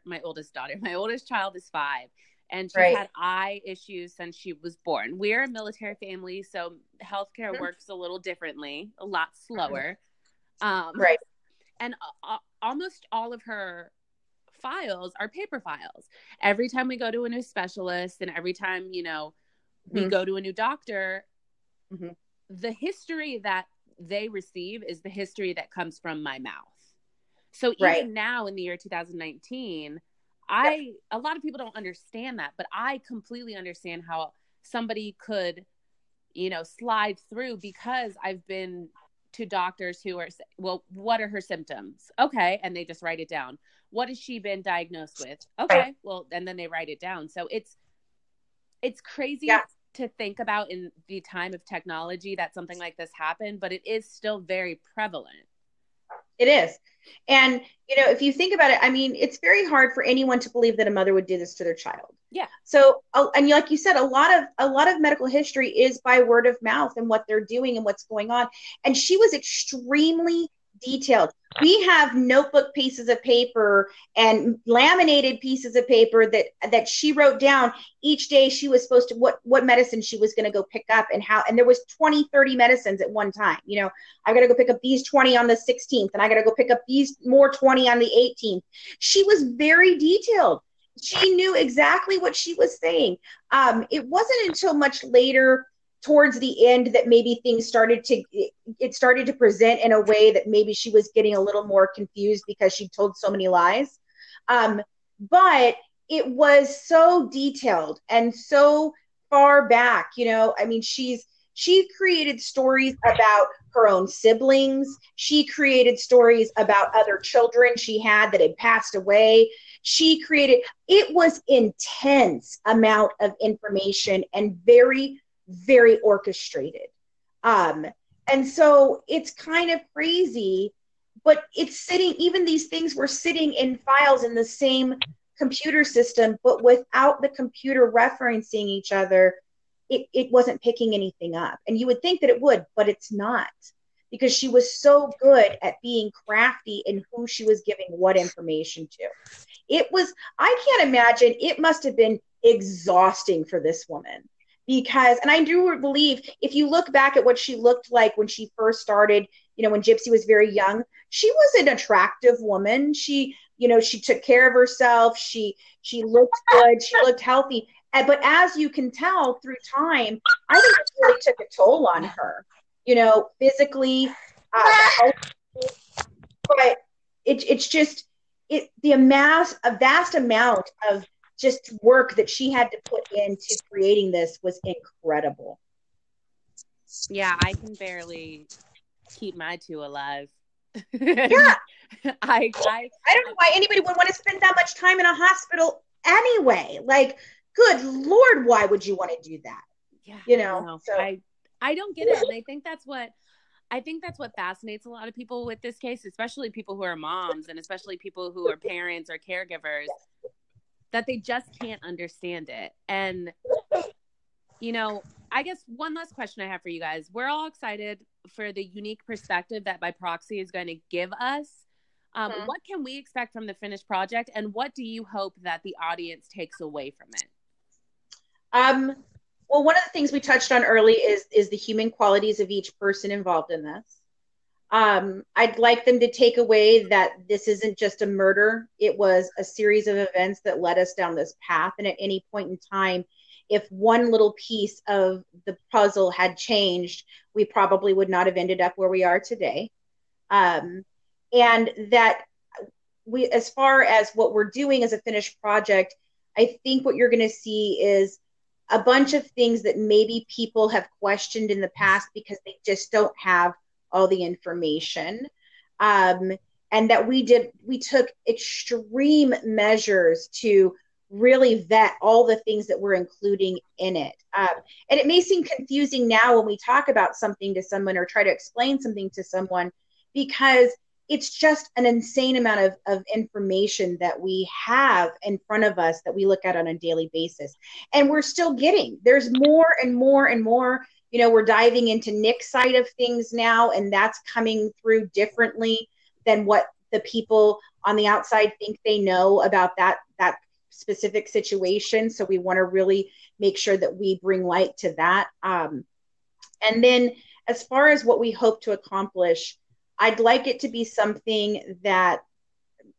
child is 5, and she's had eye issues since she was born. We're a military family, so healthcare works a little differently, a lot slower. And almost all of her files are paper files. Every time we go to a new specialist and every time, we go to a new doctor, the history that they receive is the history that comes from my mouth. So even now in the year 2019, a lot of people don't understand that, but I completely understand how somebody could, slide through, because I've been to doctors who are, well, what are her symptoms? Okay. And they just write it down. What has she been diagnosed with? Okay. Well, and then they write it down. So it's crazy to think about in the time of technology that something like this happened, but it is still very prevalent. It is. And, if you think about it, I mean, it's very hard for anyone to believe that a mother would do this to their child. Yeah. So, and like you said, a lot of medical history is by word of mouth and what they're doing and what's going on. And she was extremely detailed. We have notebook pieces of paper and laminated pieces of paper that she wrote down each day she was supposed to, what medicine she was going to go pick up and how, and there was 20, 30 medicines at one time. I got to go pick up these 20 on the 16th and I got to go pick up these more 20 on the 18th. She was very detailed. She knew exactly what she was saying. It wasn't until much later towards the end that maybe things started to present in a way that maybe she was getting a little more confused because she told so many lies. But it was so detailed and so far back, I mean, she created stories about her own siblings. She created stories about other children she had that had passed away. It was intense amount of information and very, very orchestrated. And so it's kind of crazy, but even these things were sitting in files in the same computer system, but without the computer referencing each other, it wasn't picking anything up. And you would think that it would, but it's not, because she was so good at being crafty in who she was giving what information to. I can't imagine, it must have been exhausting for this woman. Because, and I do believe, if you look back at what she looked like when she first started, when Gypsy was very young, she was an attractive woman. She took care of herself. She looked good. She looked healthy. But as you can tell through time, I think it really took a toll on her, physically. But it's just, a vast amount of just work that she had to put into creating this was incredible. Yeah, I can barely keep my two alive. Yeah. I don't know why anybody would want to spend that much time in a hospital anyway. Like, good Lord, why would you want to do that? Yeah. So I don't get it. And I think that's what fascinates a lot of people with this case, especially people who are moms and especially people who are parents or caregivers, that they just can't understand it. And, I guess one last question I have for you guys. We're all excited for the unique perspective that By Proxy is going to give us. What can we expect from the finished project, and what do you hope that the audience takes away from it? Well, one of the things we touched on early is the human qualities of each person involved in this. I'd like them to take away that this isn't just a murder. It was a series of events that led us down this path. And at any point in time, if one little piece of the puzzle had changed, we probably would not have ended up where we are today. And that as far as what we're doing as a finished project, I think what you're going to see is a bunch of things that maybe people have questioned in the past because they just don't have all the information. And that we took extreme measures to really vet all the things that we're including in it. And it may seem confusing now when we talk about something to someone or try to explain something to someone, because it's just an insane amount of information that we have in front of us that we look at on a daily basis. And we're still there's more and more and more. We're diving into Nick's side of things now, and that's coming through differently than what the people on the outside think they know about that specific situation. So we want to really make sure that we bring light to that. And then as far as what we hope to accomplish, I'd like it to be something that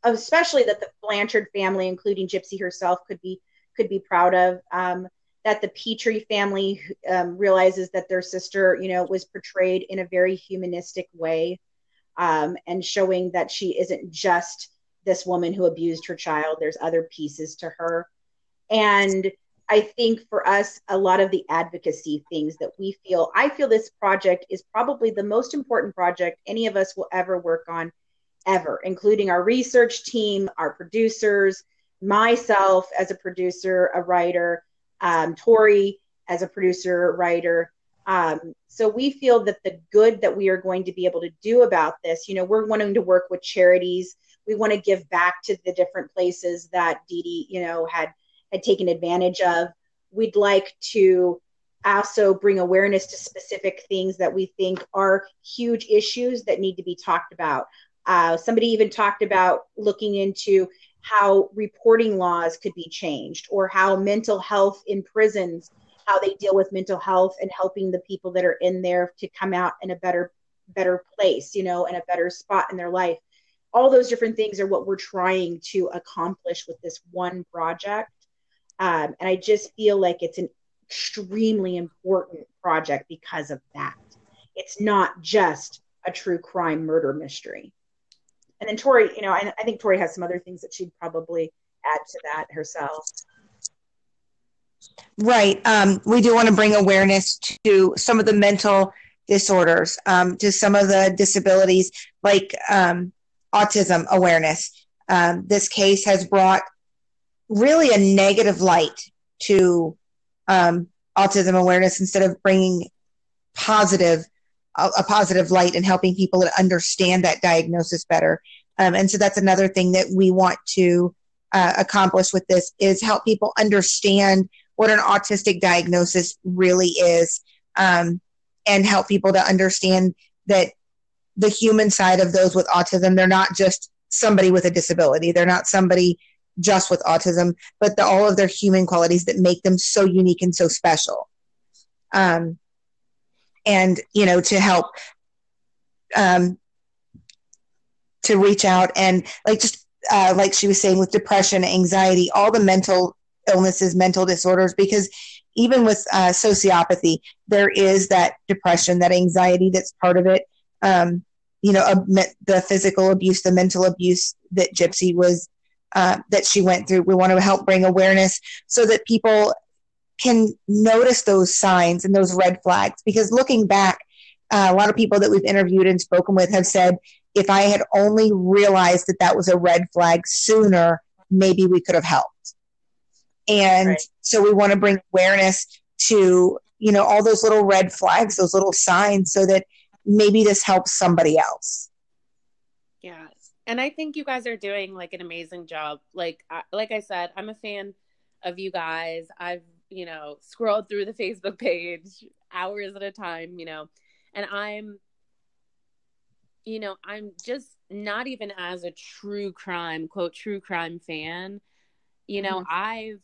especially that the Blanchard family, including Gypsy herself, could be proud of. That the Petrie family realizes that their sister, was portrayed in a very humanistic way, and showing that she isn't just this woman who abused her child. There's other pieces to her. And I think for us, a lot of the advocacy things that I feel this project is probably the most important project any of us will ever work on, ever, including our research team, our producers, myself as a producer, a writer, Tori as a producer, writer. So we feel that the good that we are going to be able to do about this, we're wanting to work with charities. We want to give back to the different places that Dee Dee, had taken advantage of. We'd like to also bring awareness to specific things that we think are huge issues that need to be talked about. Somebody even talked about looking into how reporting laws could be changed, or how mental health in prisons, how they deal with mental health, and helping the people that are in there to come out in a better place, in a better spot in their life. All those different things are what we're trying to accomplish with this one project. And I just feel like it's an extremely important project because of that. It's not just a true crime murder mystery. And then Tori, I think Tori has some other things that she'd probably add to that herself. Right. We do want to bring awareness to some of the mental disorders, to some of the disabilities, like autism awareness. This case has brought really a negative light to autism awareness, instead of bringing a positive light and helping people to understand that diagnosis better. And so that's another thing that we want to accomplish with this, is help people understand what an autistic diagnosis really is, and help people to understand that the human side of those with autism, they're not just somebody with a disability. They're not somebody just with autism, but all of their human qualities that make them so unique and so special. And, to help, to reach out and like she was saying, with depression, anxiety, all the mental illnesses, mental disorders, because even with sociopathy, there is that depression, that anxiety that's part of it. The physical abuse, the mental abuse that Gypsy was, that she went through. We want to help bring awareness so that people can notice those signs and those red flags, because looking back, a lot of people that we've interviewed and spoken with have said, if I had only realized that was a red flag sooner, maybe we could have helped. And right. So we want to bring awareness to, all those little red flags, those little signs, so that maybe this helps somebody else. Yeah. And I think you guys are doing an amazing job. Like I said, I'm a fan of you guys. I've, scrolled through the Facebook page hours at a time, and I'm just not even as a true crime, quote, true crime fan, mm-hmm.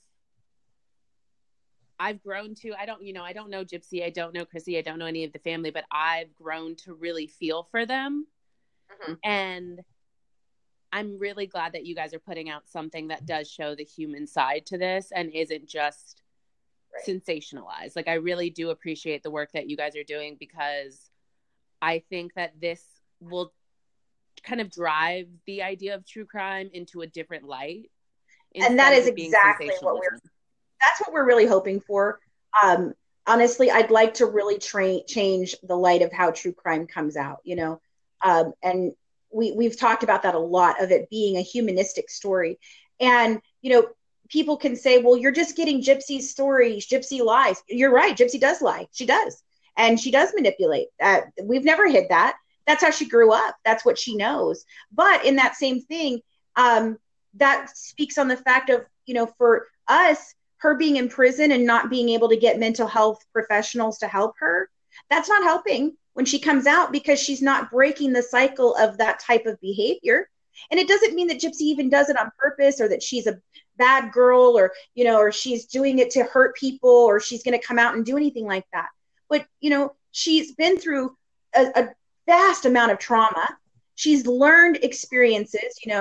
I've grown to, I don't know Gypsy, I don't know Chrissy, I don't know any of the family, but I've grown to really feel for them. Mm-hmm. And I'm really glad that you guys are putting out something that does show the human side to this and isn't just sensationalized. I really do appreciate the work that you guys are doing, because I think that this will kind of drive the idea of true crime into a different light. And that is exactly that's what we're really hoping for. Honestly, I'd like to really change the light of how true crime comes out, and we've talked about that a lot, of it being a humanistic story. And, people can say, well, you're just getting Gypsy's story. Gypsy lies. You're right. Gypsy does lie. She does. And she does manipulate. We've never hid that. That's how she grew up. That's what she knows. But in that same thing, that speaks on the fact of, for us, her being in prison and not being able to get mental health professionals to help her, that's not helping when she comes out, because she's not breaking the cycle of that type of behavior. And it doesn't mean that Gypsy even does it on purpose, or that she's a bad girl, or, or she's doing it to hurt people, or she's going to come out and do anything like that. But, she's been through a vast amount of trauma. She's learned experiences,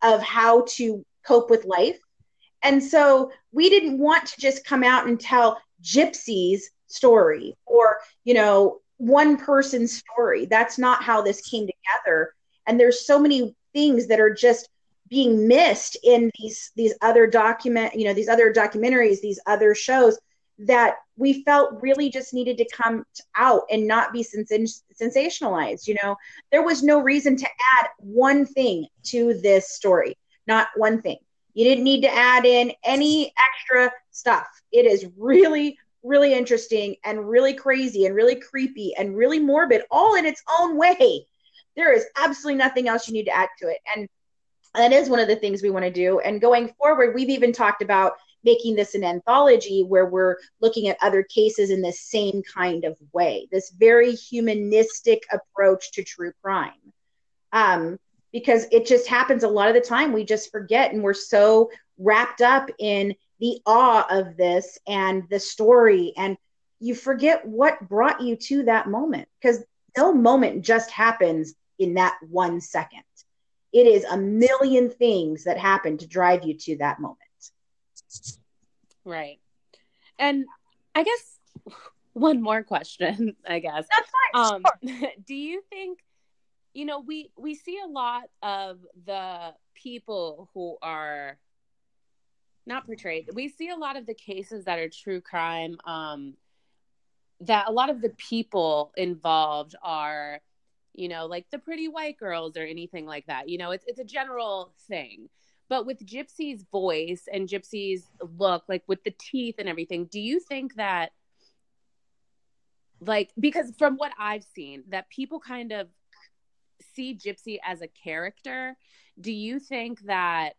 of how to cope with life. And so we didn't want to just come out and tell Gypsy's story or, one person's story. That's not how this came together. And there's so many things that are just being missed in these other these other documentaries, these other shows that we felt really just needed to come out and not be sensationalized. There was no reason to add one thing to this story, not one thing. You didn't need to add in any extra stuff. It is really, really interesting and really crazy and really creepy and really morbid, all in its own way. There is absolutely nothing else you need to add to it. And that is one of the things we want to do. And going forward, we've even talked about making this an anthology where we're looking at other cases in the same kind of way, this very humanistic approach to true crime. Because it just happens a lot of the time. We just forget, and we're so wrapped up in the awe of this and the story, and you forget what brought you to that moment, because no moment just happens in that 1 second. It is a million things that happen to drive you to that moment. Right. And I guess one more question, I guess. That's fine. Sure. Do you think, we see a lot of the people who are not portrayed. We see a lot of the cases that are true crime, that a lot of the people involved are, like the pretty white girls or anything like that. It's a general thing. But with Gypsy's voice and Gypsy's look, like with the teeth and everything, do you think that, because from what I've seen, that people kind of see Gypsy as a character? Do you think that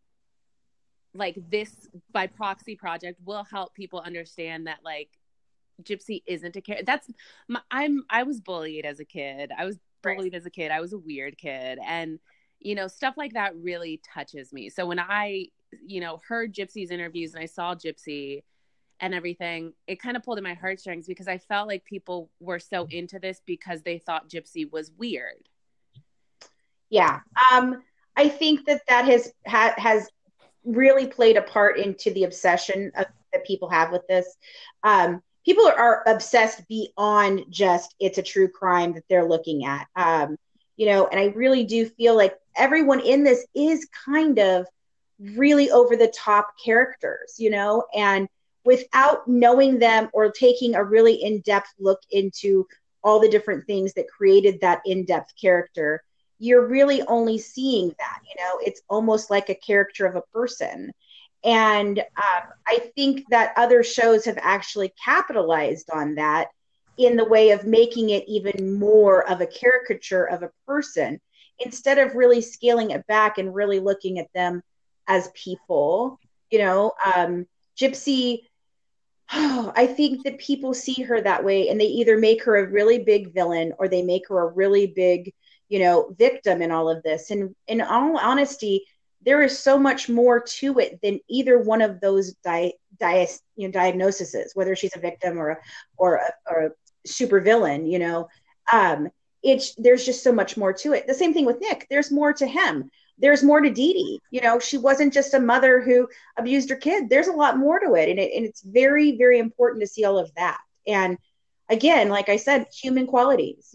this by proxy project will help people understand that Gypsy isn't a character? I was bullied as a kid. I was bullied as a kid. I was a weird kid, and stuff like that really touches me. So when I heard Gypsy's interviews and I saw Gypsy and everything, it kind of pulled at my heartstrings, because I felt like people were so into this because they thought Gypsy was weird. Yeah. I think that has really played a part into the obsession that people have with this. People are obsessed beyond just it's a true crime that they're looking at. And I really do feel like everyone in this is kind of really over the top characters, and without knowing them or taking a really in-depth look into all the different things that created that in-depth character, you're really only seeing that. It's almost like a character of a person. And I think that other shows have actually capitalized on that in the way of making it even more of a caricature of a person, instead of really scaling it back and really looking at them as people. Gypsy, I think that people see her that way, and they either make her a really big villain or they make her a really big, victim in all of this. And in all honesty, there is so much more to it than either one of those diagnoses, whether she's a victim or a super villain. There's just so much more to it. The same thing with Nick. There's more to him. There's more to Dee Dee. She wasn't just a mother who abused her kid. There's a lot more to it, and it's very, very important to see all of that. And again, like I said, human qualities.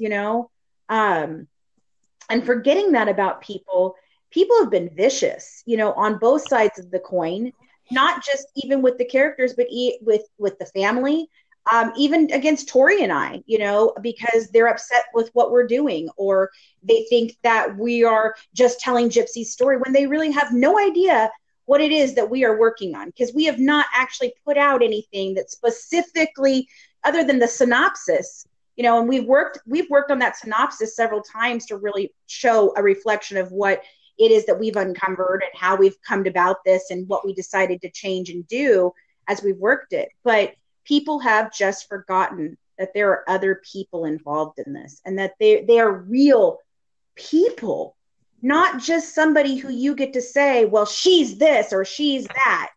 And forgetting that about people have been vicious, on both sides of the coin, not just even with the characters, but with the family, even against Tori and I, because they're upset with what we're doing, or they think that we are just telling Gypsy's story when they really have no idea what it is that we are working on, because we have not actually put out anything that specifically, other than the synopsis, and we've worked on that synopsis several times to really show a reflection of what it is that we've uncovered and how we've come about this and what we decided to change and do as we've worked it. But people have just forgotten that there are other people involved in this, and that they are real people, not just somebody who you get to say, well, she's this or she's that.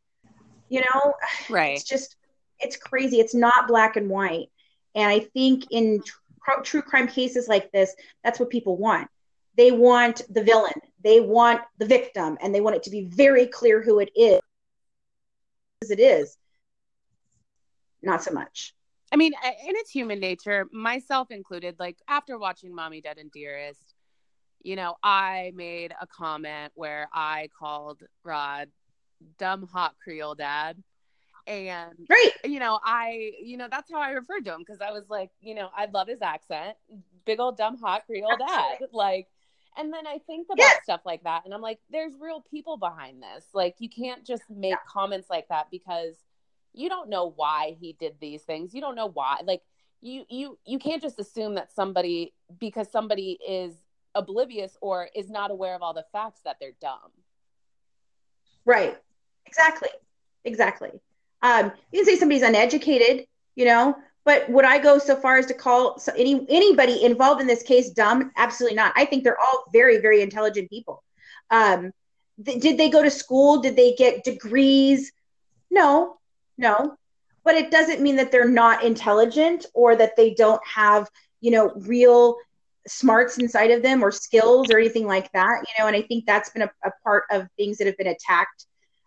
Right. It's crazy. It's not black and white. And I think in true crime cases like this, that's what people want. They want the villain. They want the victim, and they want it to be very clear who it is. It is not so much. I mean, and it's human nature, myself included. Like, after watching Mommy, Dead and Dearest, you know, I made a comment where I called Rod dumb hot Creole dad. And, right, you know, that's how I referred to him, because I was like, you know, I love his accent, big old dumb hot Creole dad. Like, and then I think about stuff like that, and I'm like, there's real people behind this. Like, you can't just make comments like that because you don't know why he did these things. You don't know why. Like, you can't just assume that because somebody is oblivious or is not aware of all the facts, that they're dumb. Right. Exactly. You can say somebody's uneducated, you know, but would I go so far as to call anybody involved in this case dumb? Absolutely not. I think they're all very, very intelligent people. Did they go to school? Did they get degrees? No, but it doesn't mean that they're not intelligent or that they don't have, you know, real smarts inside of them or skills or anything like that, you know. And I think that's been a part of things that have been attacked.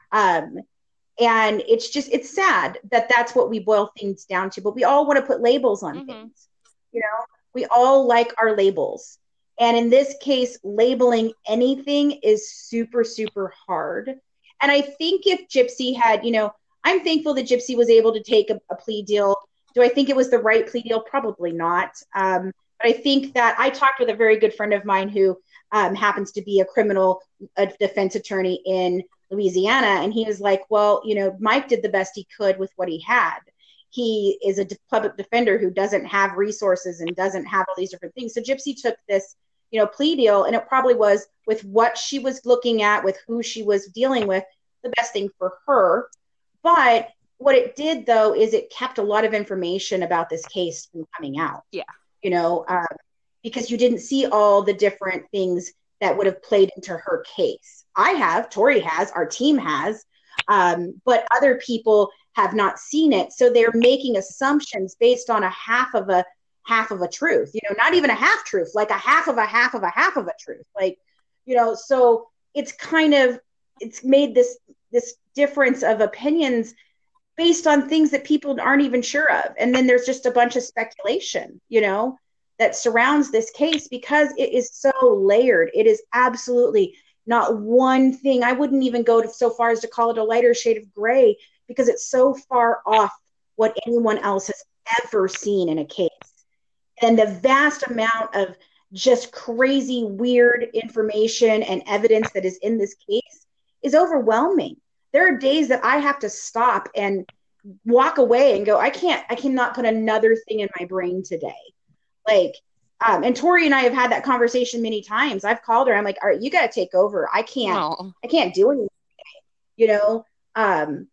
And it's sad that that's what we boil things down to, but we all want to put labels on things, you know. We all like our labels. And in this case, labeling anything is super, super hard. And I think if Gypsy had, you know, I'm thankful that Gypsy was able to take a plea deal. Do I think it was the right plea deal? Probably not. But I think that I talked with a very good friend of mine who happens to be a defense attorney in Louisiana. And he was like, well, you know, Mike did the best he could with what he had. He is a public defender who doesn't have resources and doesn't have all these different things. So Gypsy took this, you know, plea deal, and it probably was, with what she was looking at, with who she was dealing with, the best thing for her. But what it did, though, is it kept a lot of information about this case from coming out. Yeah. You know, because you didn't see all the different things that would have played into her case. Tori has, our team has, but other people have not seen it. So they're making assumptions based on a half of a truth, you know, not even a half truth, like a half of a truth. Like, you know, so it's made this difference of opinions based on things that people aren't even sure of. And then there's just a bunch of speculation, you know, that surrounds this case because it is so layered. It is absolutely not one thing. I wouldn't even go so far as to call it a lighter shade of gray, because it's so far off what anyone else has ever seen in a case. And the vast amount of just crazy, weird information and evidence that is in this case is overwhelming. There are days that I have to stop and walk away and go, I cannot put another thing in my brain today. Like, and Tori and I have had that conversation many times. I've called her. I'm like, all right, you got to take over. I can't do anything, you know? And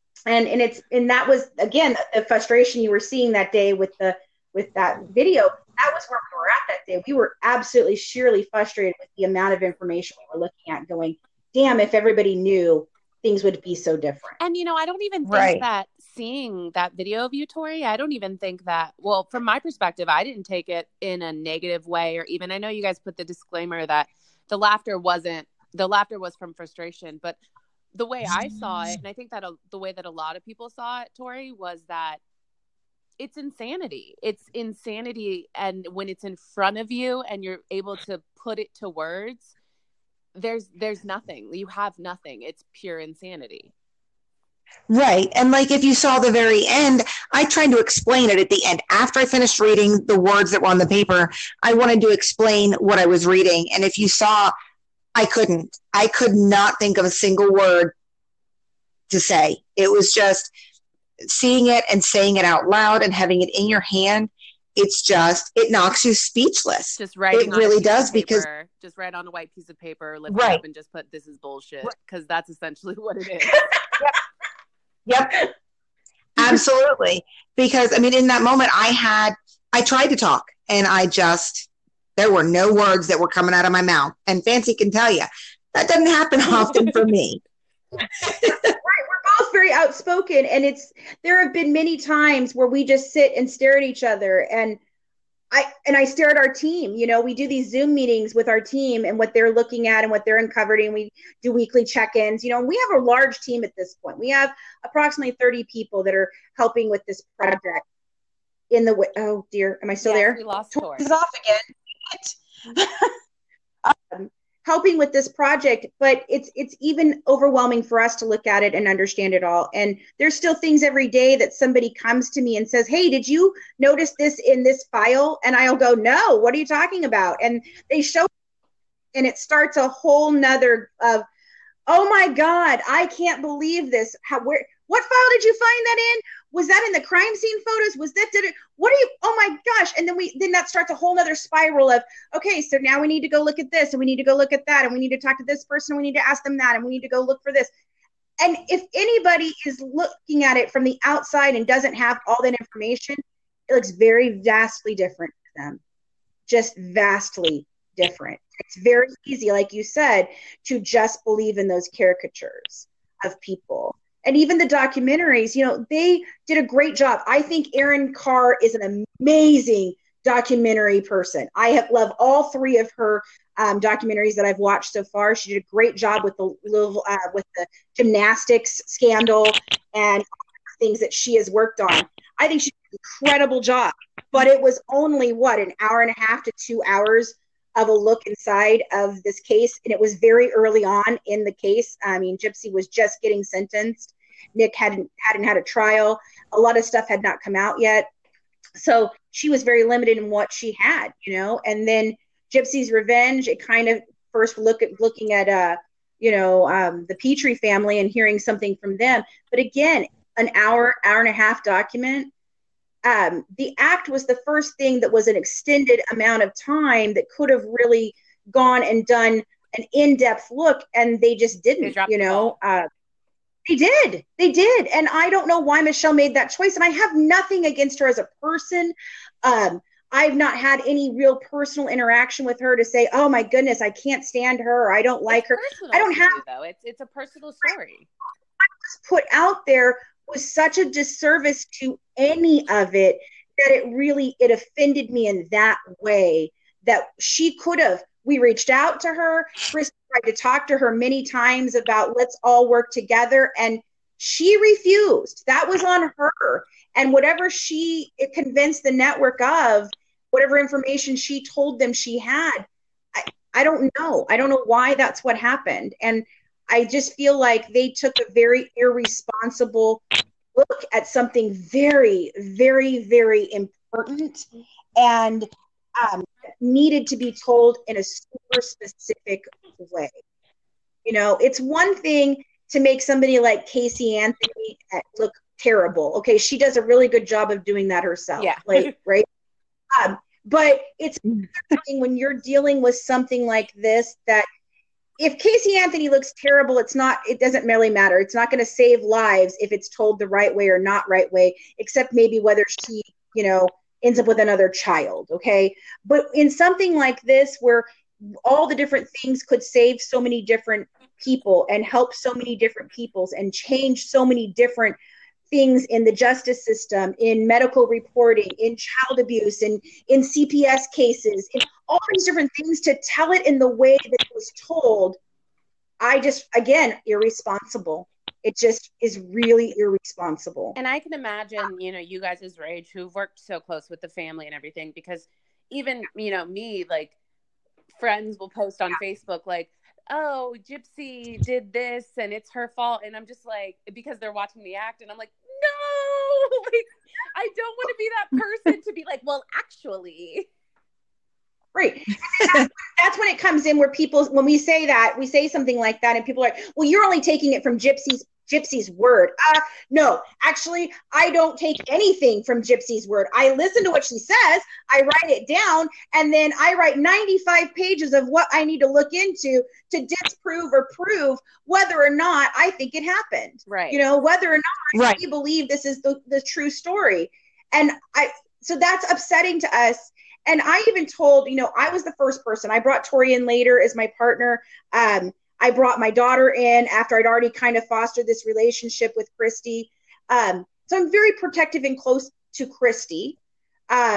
that was, again, the frustration you were seeing that day with that video. That was where we were at that day. We were absolutely surely frustrated with the amount of information we were looking at, going, damn, if everybody knew, things would be so different. And, you know, I don't even think that seeing that video of you, Tori, I don't even think that, well, from my perspective, I didn't take it in a negative way, or even, I know you guys put the disclaimer that the laughter was from frustration, but the way I saw it, and I think that the way that a lot of people saw it, Tori, was that it's insanity. It's insanity. And when it's in front of you and you're able to put it to words, there's nothing. You have nothing. It's pure insanity. Right. And like, if you saw the very end, I tried to explain it at the end. After I finished reading the words that were on the paper, I wanted to explain what I was reading. And if you saw, I could not think of a single word to say. It was just seeing it and saying it out loud and having it in your hand. It knocks you speechless. Just writing. It really does, because just write on a white piece of paper, lift it up, and just put, "This is bullshit," because that's essentially what it is. Yep. Absolutely. Because I mean, in that moment, I tried to talk, and there were no words that were coming out of my mouth. And Fancy can tell you that doesn't happen often for me. Very outspoken, and there have been many times where we just sit and stare at each other, and I stare at our team. We do these Zoom meetings with our team and what they're looking at and what they're uncovering. We do weekly check-ins. We have a large team at this point. We have approximately 30 people that are helping with this project. Oh dear, am I still there? We lost Tori. Is off again. Helping with this project, but it's even overwhelming for us to look at it and understand it all. And there's still things every day that somebody comes to me and says, hey, did you notice this in this file? And I'll go, no, what are you talking about? And they show, and it starts a whole nother of, oh my God, I can't believe this. What file did you find that in? Was that in the crime scene photos? Oh my gosh. And then that starts a whole nother spiral of, okay, so now we need to go look at this and we need to go look at that. And we need to talk to this person. And we need to ask them that. And we need to go look for this. And if anybody is looking at it from the outside and doesn't have all that information, it looks very vastly different to them. Just vastly different. It's very easy, like you said, to just believe in those caricatures of people. And even the documentaries, they did a great job. I think Erin Carr is an amazing documentary person. I love all three of her documentaries that I've watched so far. She did a great job with the gymnastics scandal and things that she has worked on. I think she did an incredible job. But it was only, an hour and a half to 2 hours of a look inside of this case. And it was very early on in the case. I mean, Gypsy was just getting sentenced. Nick hadn't had a trial. A lot of stuff had not come out yet. So she was very limited in what she had, and then Gypsy's Revenge, it kind of first looking at, the Petrie family and hearing something from them. But again, an hour and a half document. The act was the first thing that was an extended amount of time that could have really gone and done an in-depth look, and they just didn't. They did, and I don't know why Michelle made that choice. And I have nothing against her as a person. I've not had any real personal interaction with her to say, "Oh my goodness, I can't stand her," or "I don't like her." I don't have though. It's a personal story. What was put out there was such a disservice to any of it that it offended me in that way that she could have. We reached out to her. Chris tried to talk to her many times about let's all work together, and she refused. That was on her. And whatever it convinced the network of, whatever information she told them she had, I don't know. I don't know why that's what happened. And I just feel like they took a very irresponsible look at something very, very, very important and needed to be told in a super specific way. It's one thing to make somebody like Casey Anthony look terrible. Okay, she does a really good job of doing that herself. Yeah. Right? But it's another thing when you're dealing with something like this that if Casey Anthony looks terrible, it doesn't really matter. It's not going to save lives if it's told the right way or not right way, except maybe whether she, ends up with another child. Okay. But in something like this, where all the different things could save so many different people and help so many different peoples and change so many different things in the justice system, in medical reporting, in child abuse, in CPS cases, in all these different things, to tell it in the way that it was told, again, irresponsible. It just is really irresponsible. And I can imagine, you guys as Rage, who've worked so close with the family and everything, because even, me, like, friends will post on Facebook, like, oh, Gypsy did this and it's her fault. And I'm just like, because they're watching the act, and I'm like, no, like, I don't want to be that person to be like, well, actually. Right. That's when it comes in, where when we say that, we say something like that, and people are like, well, you're only taking it from Gypsy's word. No, actually, I don't take anything from Gypsy's word. I listen to what she says, I write it down, and then I write 95 pages of what I need to look into to disprove or prove whether or not I think it happened. Right. Whether or not I believe this is the true story. And so that's upsetting to us. And I even told, I was the first person. I brought Tori in later as my partner. I brought my daughter in after I'd already kind of fostered this relationship with Christy. So I'm very protective and close to Christy.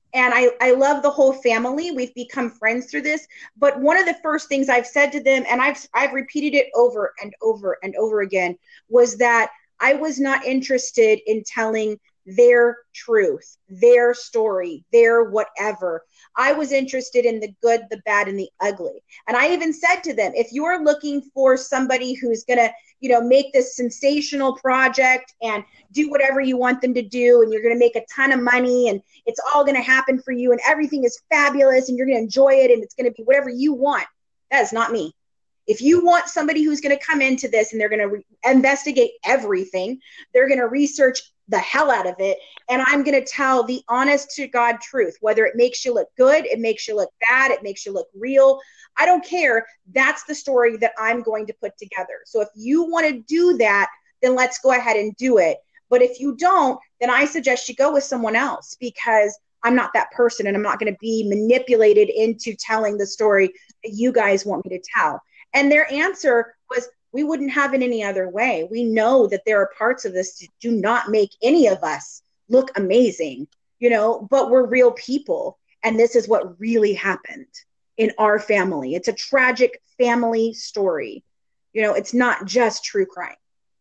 And I love the whole family. We've become friends through this. But one of the first things I've said to them, and I've repeated it over and over and over again, was that I was not interested in telling their truth, their story, their whatever. I was interested in the good, the bad, and the ugly. And I even said to them, if you're looking for somebody who's going to, make this sensational project and do whatever you want them to do, and you're going to make a ton of money, and it's all going to happen for you, and everything is fabulous, and you're going to enjoy it, and it's going to be whatever you want, that is not me. If you want somebody who's going to come into this and they're going to investigate everything, they're going to research the hell out of it, and I'm going to tell the honest to God truth, whether it makes you look good, it makes you look bad, it makes you look real, I don't care. That's the story that I'm going to put together. So if you want to do that, then let's go ahead and do it. But if you don't, then I suggest you go with someone else, because I'm not that person, and I'm not going to be manipulated into telling the story that you guys want me to tell. And their answer was, we wouldn't have it any other way. We know that there are parts of this that do not make any of us look amazing, but we're real people. And this is what really happened in our family. It's a tragic family story. It's not just true crime.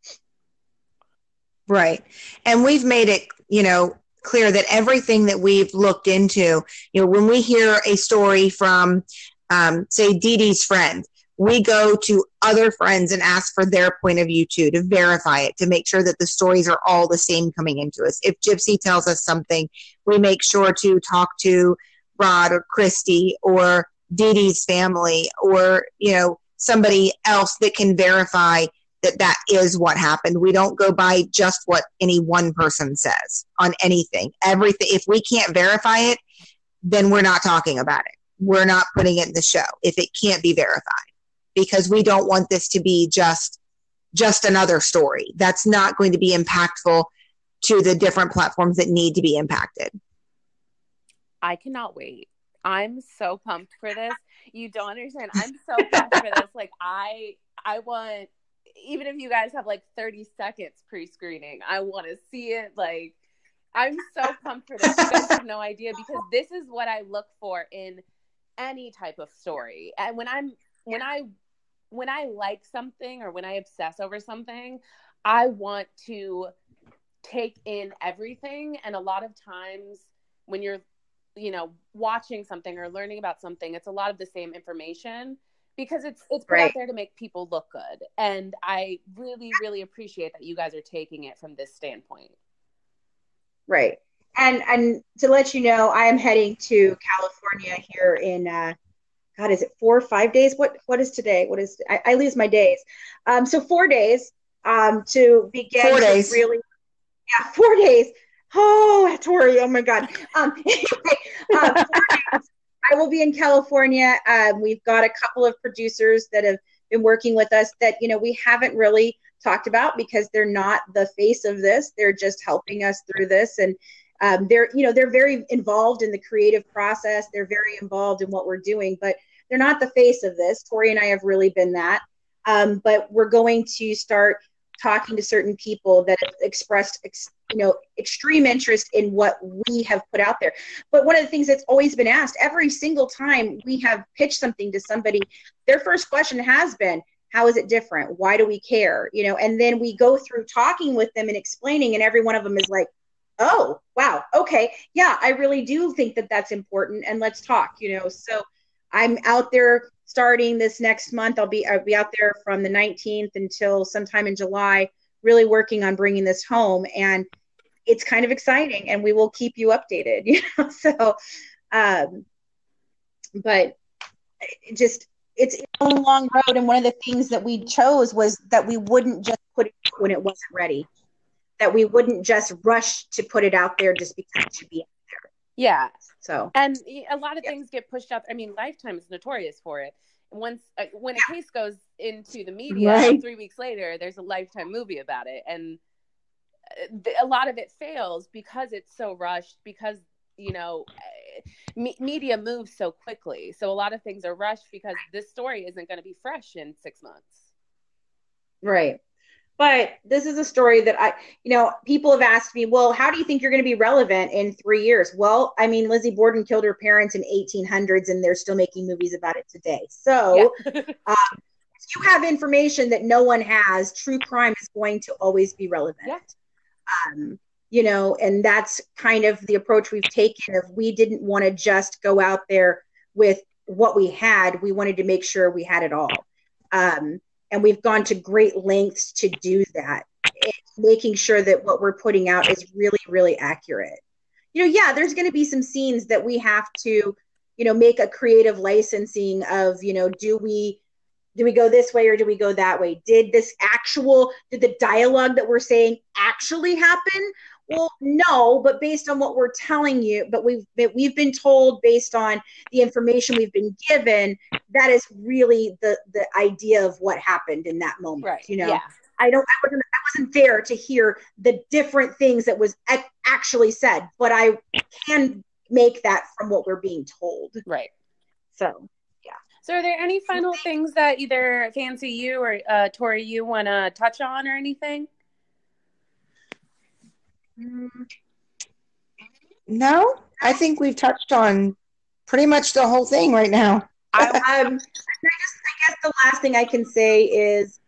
Right. And we've made it, clear that everything that we've looked into, when we hear a story from, say, Dee Dee's friend, we go to other friends and ask for their point of view too, to verify it, to make sure that the stories are all the same coming into us. If Gypsy tells us something, we make sure to talk to Rod or Christy or Dee Dee's family, or, somebody else that can verify that that is what happened. We don't go by just what any one person says on anything. Everything, if we can't verify it, then we're not talking about it. We're not putting it in the show if it can't be verified, because we don't want this to be just another story. That's not going to be impactful to the different platforms that need to be impacted. I cannot wait. I'm so pumped for this. You don't understand. I'm so pumped for this. Like, I want, even if you guys have like 30 seconds pre-screening, I want to see it. Like, I'm so pumped for this. You guys have no idea, because this is what I look for in any type of story. And when I like something, or when I obsess over something, I want to take in everything. And a lot of times when you're, watching something or learning about something, it's a lot of the same information, because it's put Right out there to make people look good. And I really, really appreciate that you guys are taking it from this standpoint. Right. And to let you know, I am heading to California here in, God, is it 4 or 5 days? What is today? I lose my days. So 4 days, to begin 4 days. Really, 4 days. Oh, Tori, oh my God. Anyway, 4 days. I will be in California. We've got a couple of producers that have been working with us that, we haven't really talked about, because they're not the face of this. They're just helping us through this. And they're very involved in the creative process. They're very involved in what we're doing, but they're not the face of this. Tori and I have really been that. But we're going to start talking to certain people that have expressed, extreme interest in what we have put out there. But one of the things that's always been asked, every single time we have pitched something to somebody, their first question has been, how is it different? Why do we care? And then we go through talking with them and explaining, and every one of them is like, oh, wow, okay, yeah, I really do think that that's important, and let's talk. So I'm out there starting this next month. I'll be out there from the 19th until sometime in July, really working on bringing this home, and it's kind of exciting, and we will keep you updated. So, but it's a long road, and one of the things that we chose was that we wouldn't just put it out when it wasn't ready, that we wouldn't just rush to put it out there just because it should be out there. Yeah. So, and a lot of things get pushed out. I mean, Lifetime is notorious for it. Once when a case goes into the media, Right. 3 weeks later, there's a Lifetime movie about it, and a lot of it fails because it's so rushed, because media moves so quickly. So a lot of things are rushed because this story isn't going to be fresh in 6 months. Right. But this is a story that people have asked me, well, how do you think you're going to be relevant in 3 years? Well, I mean, Lizzie Borden killed her parents in 1800s and they're still making movies about it today. So if you have information that no one has, true crime is going to always be relevant. And that's kind of the approach we've taken. Of we didn't want to just go out there with what we had. We wanted to make sure we had it all. And we've gone to great lengths to do that, making sure that what we're putting out is really, really accurate. There's going to be some scenes that we have to, make a creative licensing of, do we go this way or do we go that way? Did the dialogue that we're saying actually happen? Well, no, but based on what we're telling you, but we've been told based on the information we've been given, that is really the idea of what happened in that moment. Right. Yeah. I wasn't there to hear the different things that was actually said, but I can make that from what we're being told. Right. So, yeah. So are there any final things that either Fancy, you or Tori, you want to touch on or anything? No, I think we've touched on pretty much the whole thing right now. I guess the last thing I can say is,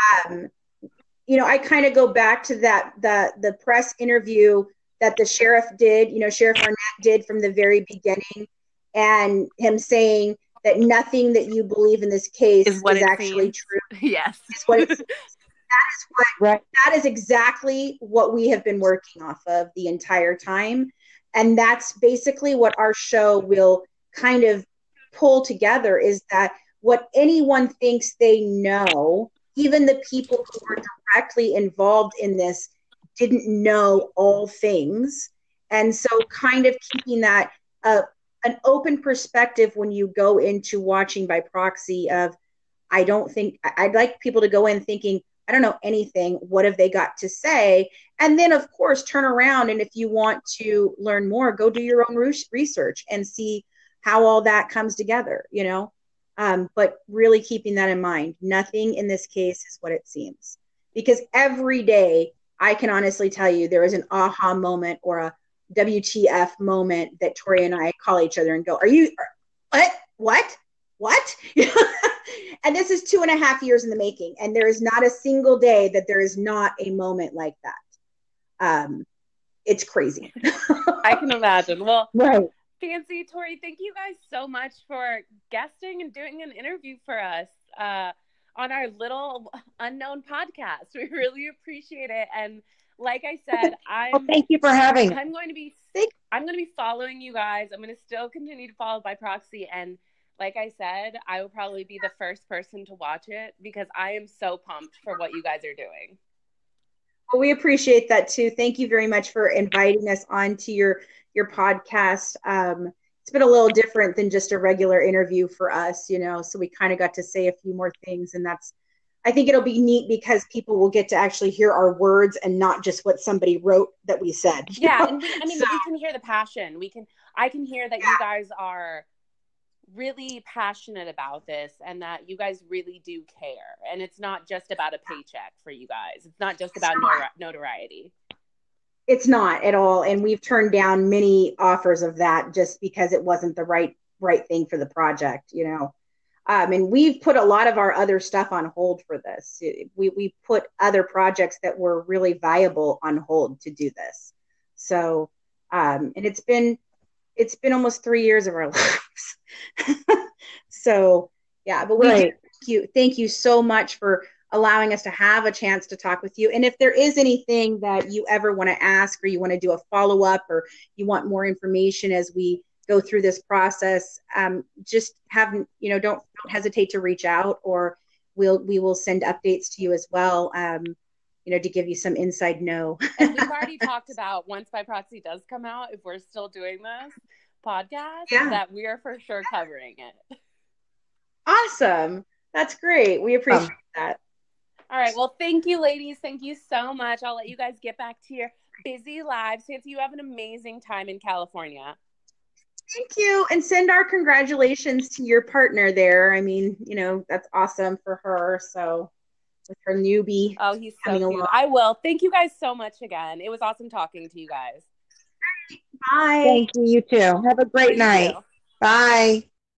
I kind of go back to the press interview that the sheriff did, Sheriff Arnett did from the very beginning, and him saying that nothing that you believe in this case is actually true. Yes. Is what it seems. That is exactly what we have been working off of the entire time. And that's basically what our show will kind of pull together, is that what anyone thinks they know, even the people who were directly involved in this didn't know all things. And so kind of keeping that an open perspective when you go into watching by proxy of, I'd like people to go in thinking, I don't know anything. What have they got to say? And then, of course, turn around. And if you want to learn more, go do your own research and see how all that comes together, but really keeping that in mind. Nothing in this case is what it seems. Because every day, I can honestly tell you, there is an aha moment or a WTF moment that Tori and I call each other and go, what? And this is 2.5 years in the making. And there is not a single day that there is not a moment like that. It's crazy. I can imagine. Well, right. Fancy, Tori, thank you guys so much for guesting and doing an interview for us on our little unknown podcast. We really appreciate it. And like I said, thank you for having me. I'm going to be following you guys. I'm going to still continue to follow by proxy. And like I said, I will probably be the first person to watch it because I am so pumped for what you guys are doing. Well, we appreciate that too. Thank you very much for inviting us onto your podcast. It's been a little different than just a regular interview for us, so we kind of got to say a few more things, and I think it'll be neat because people will get to actually hear our words and not just what somebody wrote that we said. Yeah. And we can hear the passion. I can hear that you guys are really passionate about this and that you guys really do care. And it's not just about a paycheck for you guys. It's not just about notoriety. It's not at all. And we've turned down many offers of that just because it wasn't the right thing for the project, and we've put a lot of our other stuff on hold for this. We put other projects that were really viable on hold to do this. So, and it's been almost 3 years of our lives. So, yeah, but thank you so much for allowing us to have a chance to talk with you. And if there is anything that you ever want to ask, or you want to do a follow-up, or you want more information as we go through this process, just don't hesitate to reach out, or we will send updates to you as well, to give you some inside know. And we've already talked about, once By Proxy does come out, if we're still doing this podcast, that we are for sure covering it. Awesome. That's great. We appreciate that. All right. Well, thank you, ladies. Thank you so much. I'll let you guys get back to your busy lives. Fancy, you have an amazing time in California. Thank you. And send our congratulations to your partner there. I mean, that's awesome for her. So, with her newbie. Oh, he's so coming cute. along. I will. Thank you guys so much again. It was awesome talking to you guys. Bye. Thank you. You too. Have a great You night. too. Bye.